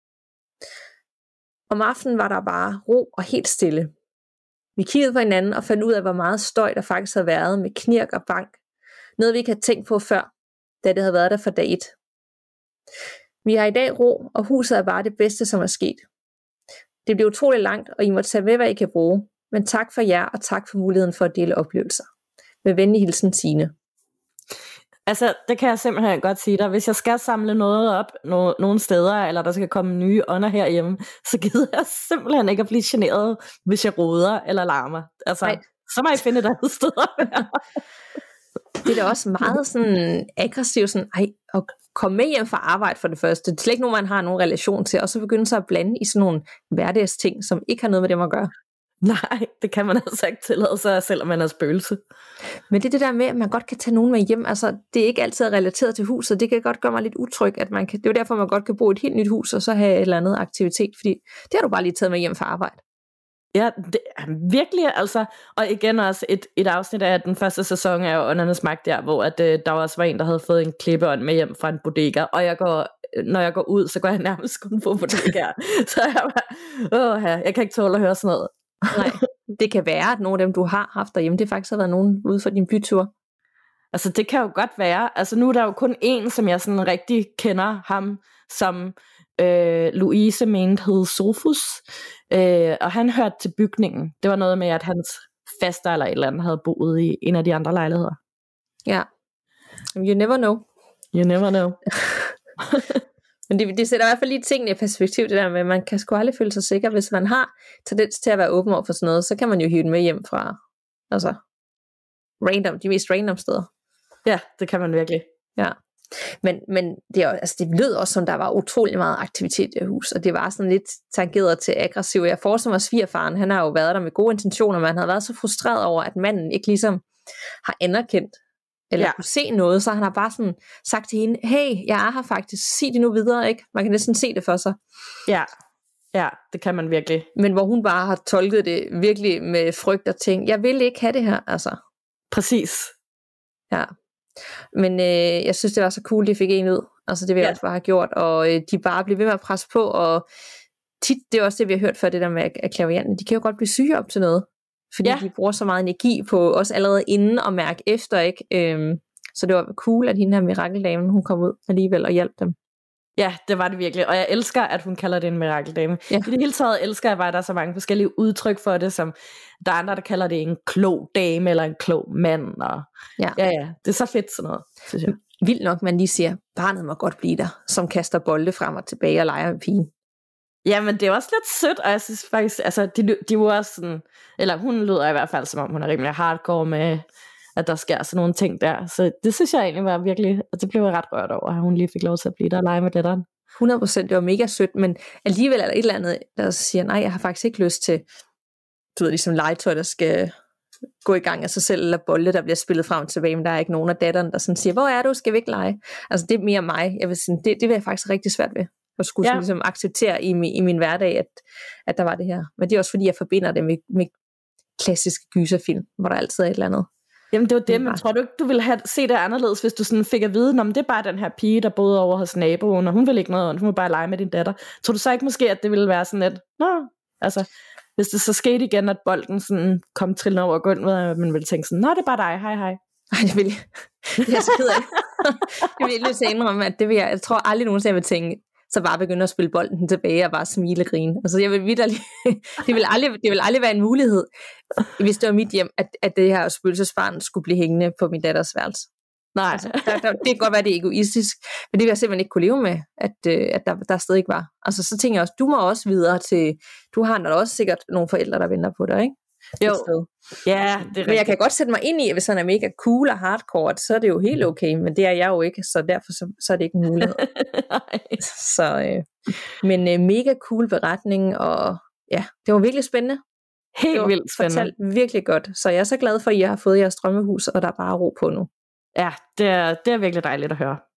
Om aftenen var der bare ro og helt stille. Vi kiggede på hinanden og fandt ud af, hvor meget støj der faktisk havde været med knirk og bank. Noget vi ikke havde tænkt på før, da det havde været der for dag 1. Vi har i dag ro, og huset er bare det bedste, som er sket. Det blev utroligt langt, og I må tage med, hvad I kan bruge. Men tak for jer, og tak for muligheden for at dele oplevelser. Med venlig hilsen, Signe. Altså, det kan jeg simpelthen godt sige dig. Hvis jeg skal samle noget op nogle steder, eller der skal komme nye ånder herhjemme, så gider jeg simpelthen ikke at blive generet, hvis jeg roder eller larmer. Altså, så må I finde et andet sted at være. Det er da også meget sådan aggressivt, sådan, at komme med hjem fra arbejde for det første. Det er slet ikke nogen, man har nogen relation til, og så begynde sig at blande i sådan nogle hverdagsting, som ikke har noget med dem at gøre. Nej, det kan man altså ikke tillade sig, selvom man er spøgelse. Men det er det der med, at man godt kan tage nogen med hjem. Altså, det er ikke altid relateret til huset. Det kan godt gøre mig lidt utryg, at man kan. Det er jo derfor, man godt kan bo i et helt nyt hus, og så have et eller andet aktivitet, fordi det har du bare lige taget med hjem fra arbejde. Ja, det er virkelig, altså, og igen også et afsnit af den første sæson af Åndernes Magt der, hvor at, der også var en, der havde fået en klippeånd med hjem fra en bodega, og når jeg går ud, så går jeg nærmest kun på bodegaer. Så jeg bare, jeg kan ikke tåle at høre sådan noget. Nej, det kan være, at nogle af dem, du har haft derhjemme, det faktisk har været nogen ude for din bytur. Altså, det kan jo godt være. Altså, nu er der jo kun én, som jeg sådan rigtig kender ham, som Louise mente hed Sofus. Og han hørte til bygningen. Det var noget med, at hans faster eller et eller andet havde boet i en af de andre lejligheder. Ja. You never know. You never know. Men det sætter i hvert fald lige tingene i perspektiv, det der med, at man kan sgu aldrig føle sig sikker. Hvis man har tendens til at være åben over for sådan noget, så kan man jo hive den med hjem fra de mest random steder. Ja, det kan man virkelig. Ja. Men det, altså, det lød også som, der var utrolig meget aktivitet i hus, og det var sådan lidt tangeret til aggressiv. Jeg forestiller mig, at svigerfaren, han har jo været der med gode intentioner, men han havde været så frustreret over, at manden ikke ligesom har anerkendt, eller kunne se noget, så han har bare sådan sagt til hende, hey, jeg er her faktisk, sig det nu videre, ikke? Man kan næsten se det for sig. Ja, det kan man virkelig. Men hvor hun bare har tolket det virkelig med frygt og tænkt, jeg vil ikke have det her, altså. Præcis. Ja. Men jeg synes, det var så cool, de fik en ud. Altså det vil jeg også bare have gjort, og de bare blev ved med at presse på, og tit, det er også det, vi har hørt før, det der med at klaverjanterne, de kan jo godt blive syge op til noget, fordi de bruger så meget energi på os allerede inden og mærke efter, ikke? Så det var cool, at hende her mirakeldamen, hun kom ud alligevel og hjalp dem. Ja, det var det virkelig, og jeg elsker, at hun kalder det en mirakeldame. Ja. I det hele taget elsker jeg bare, at der er så mange forskellige udtryk for det, som der er andre, der kalder det en klog dame, eller en klog mand, og ja, det er så fedt sådan noget, synes jeg. Vildt nok, man lige siger, barnet må godt blive der, som kaster bolde frem og tilbage og leger med pigen. Ja, men det er også lidt sødt, og jeg synes faktisk, altså, de var også sådan, eller hun lyder i hvert fald, som om hun er rimelig hardcore med, at der sker sådan nogle ting der. Så det synes jeg egentlig var virkelig, og det blev jeg ret rørt over, at hun lige fik lov til at blive der og lege med datteren. det var mega sødt, men alligevel er der et eller andet, der siger, nej, jeg har faktisk ikke lyst til, du ved, ligesom legetøj, der skal gå i gang af sig selv, eller bolde, der bliver spillet frem og tilbage, men der er ikke nogen af datteren, der sådan siger, hvor er du, skal vi ikke lege? Altså det er mere mig, jeg vil sige, det vil jeg faktisk rigtig svært ved, at skulle sådan, ligesom acceptere i min hverdag, at der var det her. Men det er også fordi, jeg forbinder det med klassiske gyserfilm, hvor der altid er et eller andet. Jamen det var det, men tror du ikke, du ville se det anderledes, hvis du sådan fik at vide, om det er bare den her pige, der boede over hos naboen, og hun vil ikke noget ondt, hun vil bare lege med din datter. Tror du så ikke måske, at det ville være sådan lidt, altså, hvis det så skete igen, at bolden sådan kom trillende over gulvet, og man ville tænke sådan, det er bare dig, hej. Ej, det vil jeg så ked af. Jeg vil lige indrømme, at det vil jeg tror aldrig nogensinde, jeg vil tænke, så bare begynde at spille bolden tilbage og bare smile og grine. Altså jeg vil vitterligt, det vil aldrig være en mulighed, hvis det var mit hjem, at det her spøgelsesbarn skulle blive hængende på min datters værelse. Nej. Altså, det kan godt være, det er egoistisk, men det vil jeg simpelthen ikke kunne leve med, at der stadig ikke var. Altså så tænker jeg også, du må også videre til, du har da også sikkert nogle forældre, der venter på dig, ikke? Jo, ja, det er rigtigt. Men jeg kan godt sætte mig ind i, at hvis han er mega cool og hardcore, så er det jo helt okay, men det er jeg jo ikke, så derfor så er det ikke en mulighed. Men mega cool beretning, og ja, det var virkelig spændende. Helt vildt spændende. Fortalt virkelig godt, så jeg er så glad for, at I har fået jeres drømmehus, og der er bare ro på nu. Ja, det er virkelig dejligt at høre.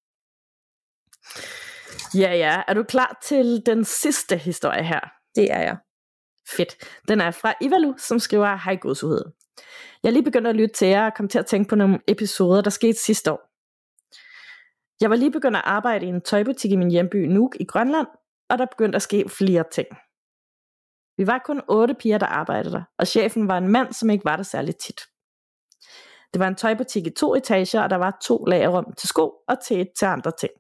Ja, er du klar til den sidste historie her? Det er jeg. Fedt. Den er fra Ivalu, som skriver, hej godsuhed. Jeg er lige begyndt at lytte til jer og kom til at tænke på nogle episoder, der skete sidste år. Jeg var lige begyndt at arbejde i en tøjbutik i min hjemby Nuuk i Grønland, og der begyndte at ske flere ting. Vi var kun 8 piger, der arbejdede der, og chefen var en mand, som ikke var der særligt tit. Det var en tøjbutik i 2 etager, og der var 2 lagerrum til sko og til andre ting.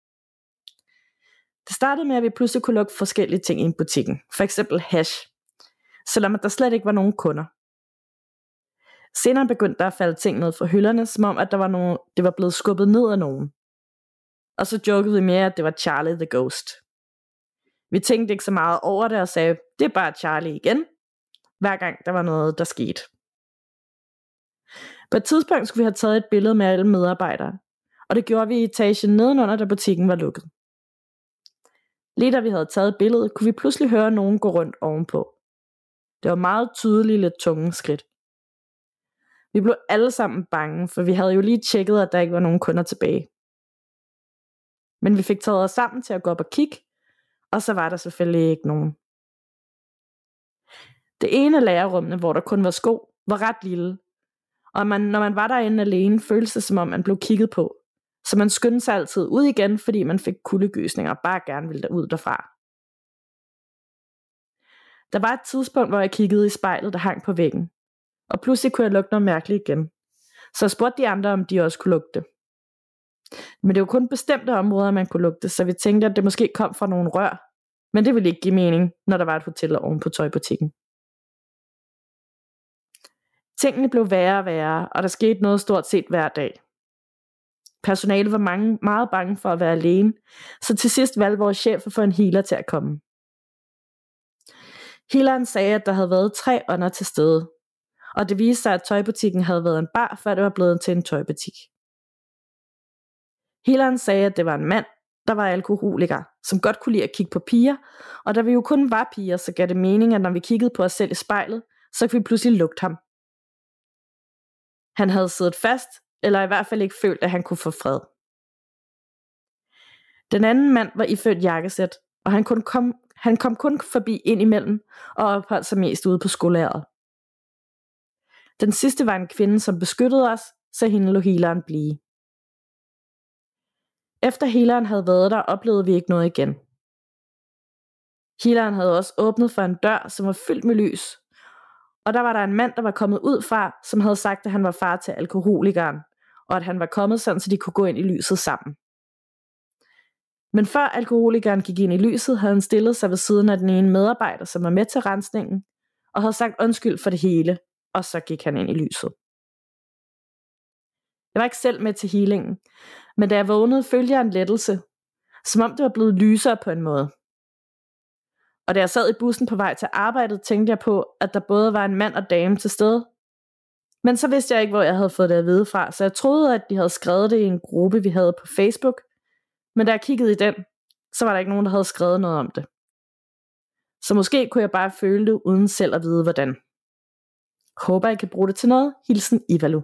Det startede med, at vi pludselig kunne lukke forskellige ting i butikken, for eksempel hash, selvom der slet ikke var nogen kunder. Senere begyndte der at falde ting ned fra hylderne, som om at det var blevet skubbet ned af nogen. Og så jokede vi mere, at det var Charlie the Ghost. Vi tænkte ikke så meget over det og sagde, det er bare Charlie igen, hver gang der var noget, der skete. På et tidspunkt skulle vi have taget et billede med alle medarbejdere, og det gjorde vi i etagen nedenunder, da butikken var lukket. Lige da vi havde taget billedet, kunne vi pludselig høre nogen gå rundt ovenpå. Det var meget tydeligt lidt tunge skridt. Vi blev alle sammen bange, for vi havde jo lige tjekket, at der ikke var nogen kunder tilbage. Men vi fik taget os sammen til at gå op og kigge, og så var der selvfølgelig ikke nogen. Det ene af lagerrummene, hvor der kun var sko, var ret lille, og når man var derinde alene, føltes det som om man blev kigget på. Så man skyndte sig altid ud igen, fordi man fik kuldegysninger og bare gerne ville ud derfra. Der var et tidspunkt, hvor jeg kiggede i spejlet, der hang på væggen. Og pludselig kunne jeg lugte noget mærkeligt igen. Så jeg spurgte de andre, om de også kunne lugte. Men det var kun bestemte områder, man kunne lugte, så vi tænkte, at det måske kom fra nogle rør. Men det ville ikke give mening, når der var et hotel oven på tøjbutikken. Tingene blev værre og værre, og der skete noget stort set hver dag. Personalet var meget bange for at være alene, så til sidst valgte vores chef at få en healer til at komme. Healeren sagde, at der havde været 3 ånder til stede, og det viste sig, at tøjbutikken havde været en bar, før det var blevet til en tøjbutik. Healeren sagde, at det var en mand, der var alkoholiker, som godt kunne lide at kigge på piger, og da vi jo kun var piger, så gav det mening, at når vi kiggede på os selv i spejlet, så kunne vi pludselig lugte ham. Han havde siddet fast, eller i hvert fald ikke følt, at han kunne få fred. Den anden mand var iført jakkesæt, og han kom kun forbi ind imellem, og opholdt sig mest ude på skolageret. Den sidste var en kvinde, som beskyttede os, så hende lå healeren blive. Efter healeren havde været der, oplevede vi ikke noget igen. Healeren havde også åbnet for en dør, som var fyldt med lys, og der var der en mand, der var kommet ud fra, som havde sagt, at han var far til alkoholikeren, og at han var kommet sådan, så de kunne gå ind i lyset sammen. Men før alkoholikeren gik ind i lyset, havde han stillet sig ved siden af den ene medarbejder, som var med til rensningen, og havde sagt undskyld for det hele, og så gik han ind i lyset. Jeg var ikke selv med til healingen, men da jeg vågnede, følte jeg en lettelse, som om det var blevet lysere på en måde. Og da jeg sad i bussen på vej til arbejdet, tænkte jeg på, at der både var en mand og dame til stede. Men så vidste jeg ikke, hvor jeg havde fået det at vide fra, så jeg troede, at de havde skrevet det i en gruppe, vi havde på Facebook. Men da jeg kiggede i den, så var der ikke nogen, der havde skrevet noget om det. Så måske kunne jeg bare føle det, uden selv at vide, hvordan. Håber, jeg kan bruge det til noget. Hilsen Ivalu.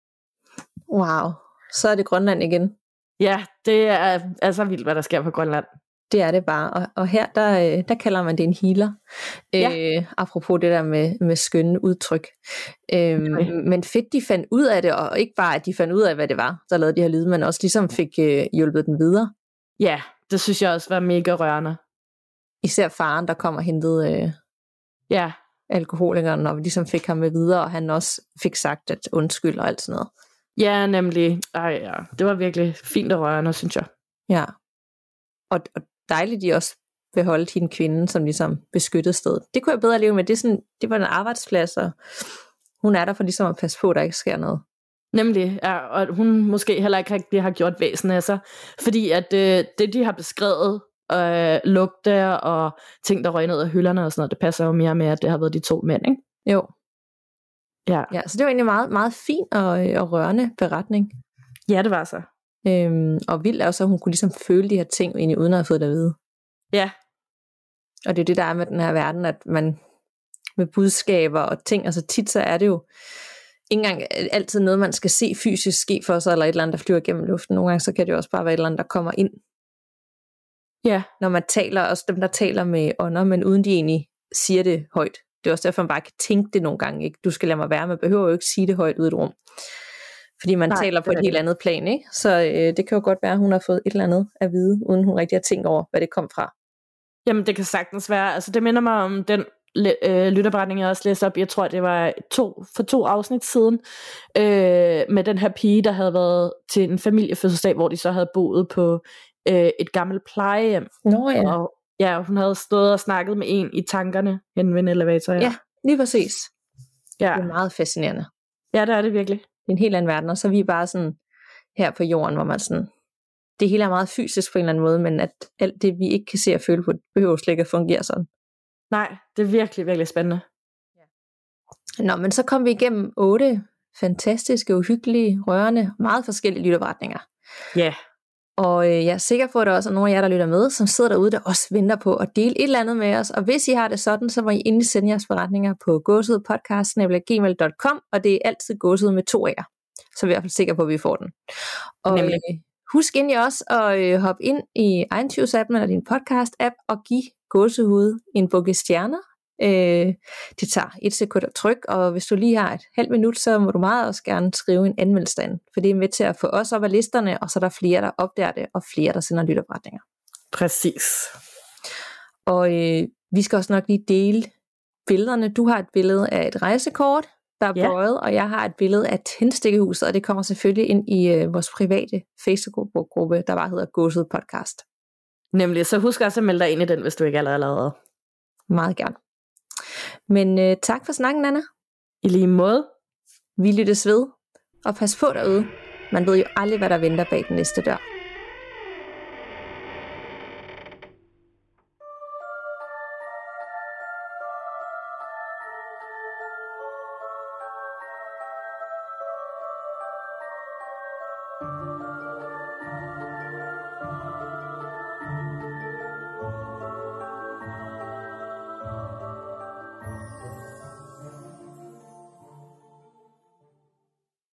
Wow, så er det Grønland igen. Ja, det er altså vildt, hvad der sker på Grønland. Det er det bare, og her der kalder man det en healer, apropos det der med skønne udtryk. Men fedt, de fandt ud af det, og ikke bare, at de fandt ud af, hvad det var, der lavede de her lyde, men også ligesom fik hjulpet den videre. Ja, det synes jeg også var mega rørende. Især faren, der kom og hentede alkoholikeren, og ligesom fik ham med videre, og han også fik sagt, at undskyld og alt sådan noget. Ja, nemlig. Ja. Det var virkelig fint og rørende, synes jeg. Ja, og dejligt, de også beholdt hende kvinde, som ligesom beskyttede stedet. Det kunne jeg bedre leve med. Det var en arbejdsplads, og hun er der for ligesom at passe på, at der ikke sker noget. Nemlig, ja, og hun måske heller ikke rigtig har gjort væsen af sig, fordi at det, de har beskrevet, lugte og ting, der røg ned af hylderne og sådan noget, det passer jo mere med, at det har været de 2 mænd, ikke? Jo. Ja, så det var egentlig meget, meget fin og rørende beretning. Ja, det var så. Og vildt er også, at hun kunne ligesom føle de her ting, egentlig uden at have fået det at vide. Ja. Og det er det, der er med den her verden, at man med budskaber og ting, altså tit så er det jo ikke engang altid noget, man skal se fysisk ske for sig, eller et eller andet, der flyver gennem luften. Nogle gange så kan det jo også bare være et eller andet, der kommer ind. Ja. Når man taler, også dem, der taler med ånder, men uden de egentlig siger det højt. Det er også derfor, man bare kan tænke det nogle gange. Ikke? Du skal lade mig være, man behøver jo ikke sige det højt ud i et rum. Fordi man taler på et helt andet plan, ikke? Så det kan jo godt være, at hun har fået et eller andet at vide, uden hun rigtig har tænkt over, hvad det kom fra. Jamen, det kan sagtens være. Altså, det minder mig om den lytterberetning, jeg også læste op. Jeg tror, det var for 2 afsnit siden. Med den her pige, der havde været til en familiefødselsdag, hvor de så havde boet på et gammelt plejehjem. Nå ja. Og ja, hun havde stået og snakket med en i tankerne hen ved en elevator. Ja, lige præcis. Ja. Det er meget fascinerende. Ja, det er det virkelig. Det er en helt anden verden, og så er vi bare sådan her på jorden, hvor man sådan, det hele er meget fysisk på en eller anden måde, men at alt det, vi ikke kan se og føle på, behøver slet ikke at fungere sådan. Nej, det er virkelig, virkelig spændende. Nå, men så kom vi igennem 8 fantastiske, uhyggelige, rørende, meget forskellige lytterberetninger. Ja. Yeah. Og jeg er sikker på, at der også er nogle af jer, der lytter med, som sidder derude, der også venter på at dele et eller andet med os. Og hvis I har det sådan, så må I endelig sende jeres beretninger på gåsehudpodcast@gmail.com, og det er altid gåsehud med 2 A'er. Så er vi i hvert fald sikre på, at vi får den. Og husk endelig også at hoppe ind i iTunes-appen eller din podcast-app og give gåsehud en bukke stjerner. Det tager 1 sekund at trykke, og hvis du lige har et halvt minut, så må du meget også gerne skrive en anmeldelse derinde, for det er med til at få os op af listerne, og så er der flere, der opdager det, og flere, der sender lytterberetninger. Præcis. Og vi skal også nok lige dele billederne. Du har et billede af et rejsekort, der er bøjet, og jeg har et billede af tændstikkehuset, og det kommer selvfølgelig ind i vores private Facebook-gruppe, der bare hedder Gåsehud Podcast. Nemlig, så husk også at melde dig ind i den, hvis du ikke allerede er. Meget gerne. Men tak for snakken, Anna. I lige måde. Vi lyttes ved, og pas på derude. Man ved jo aldrig, hvad der venter bag den næste dør.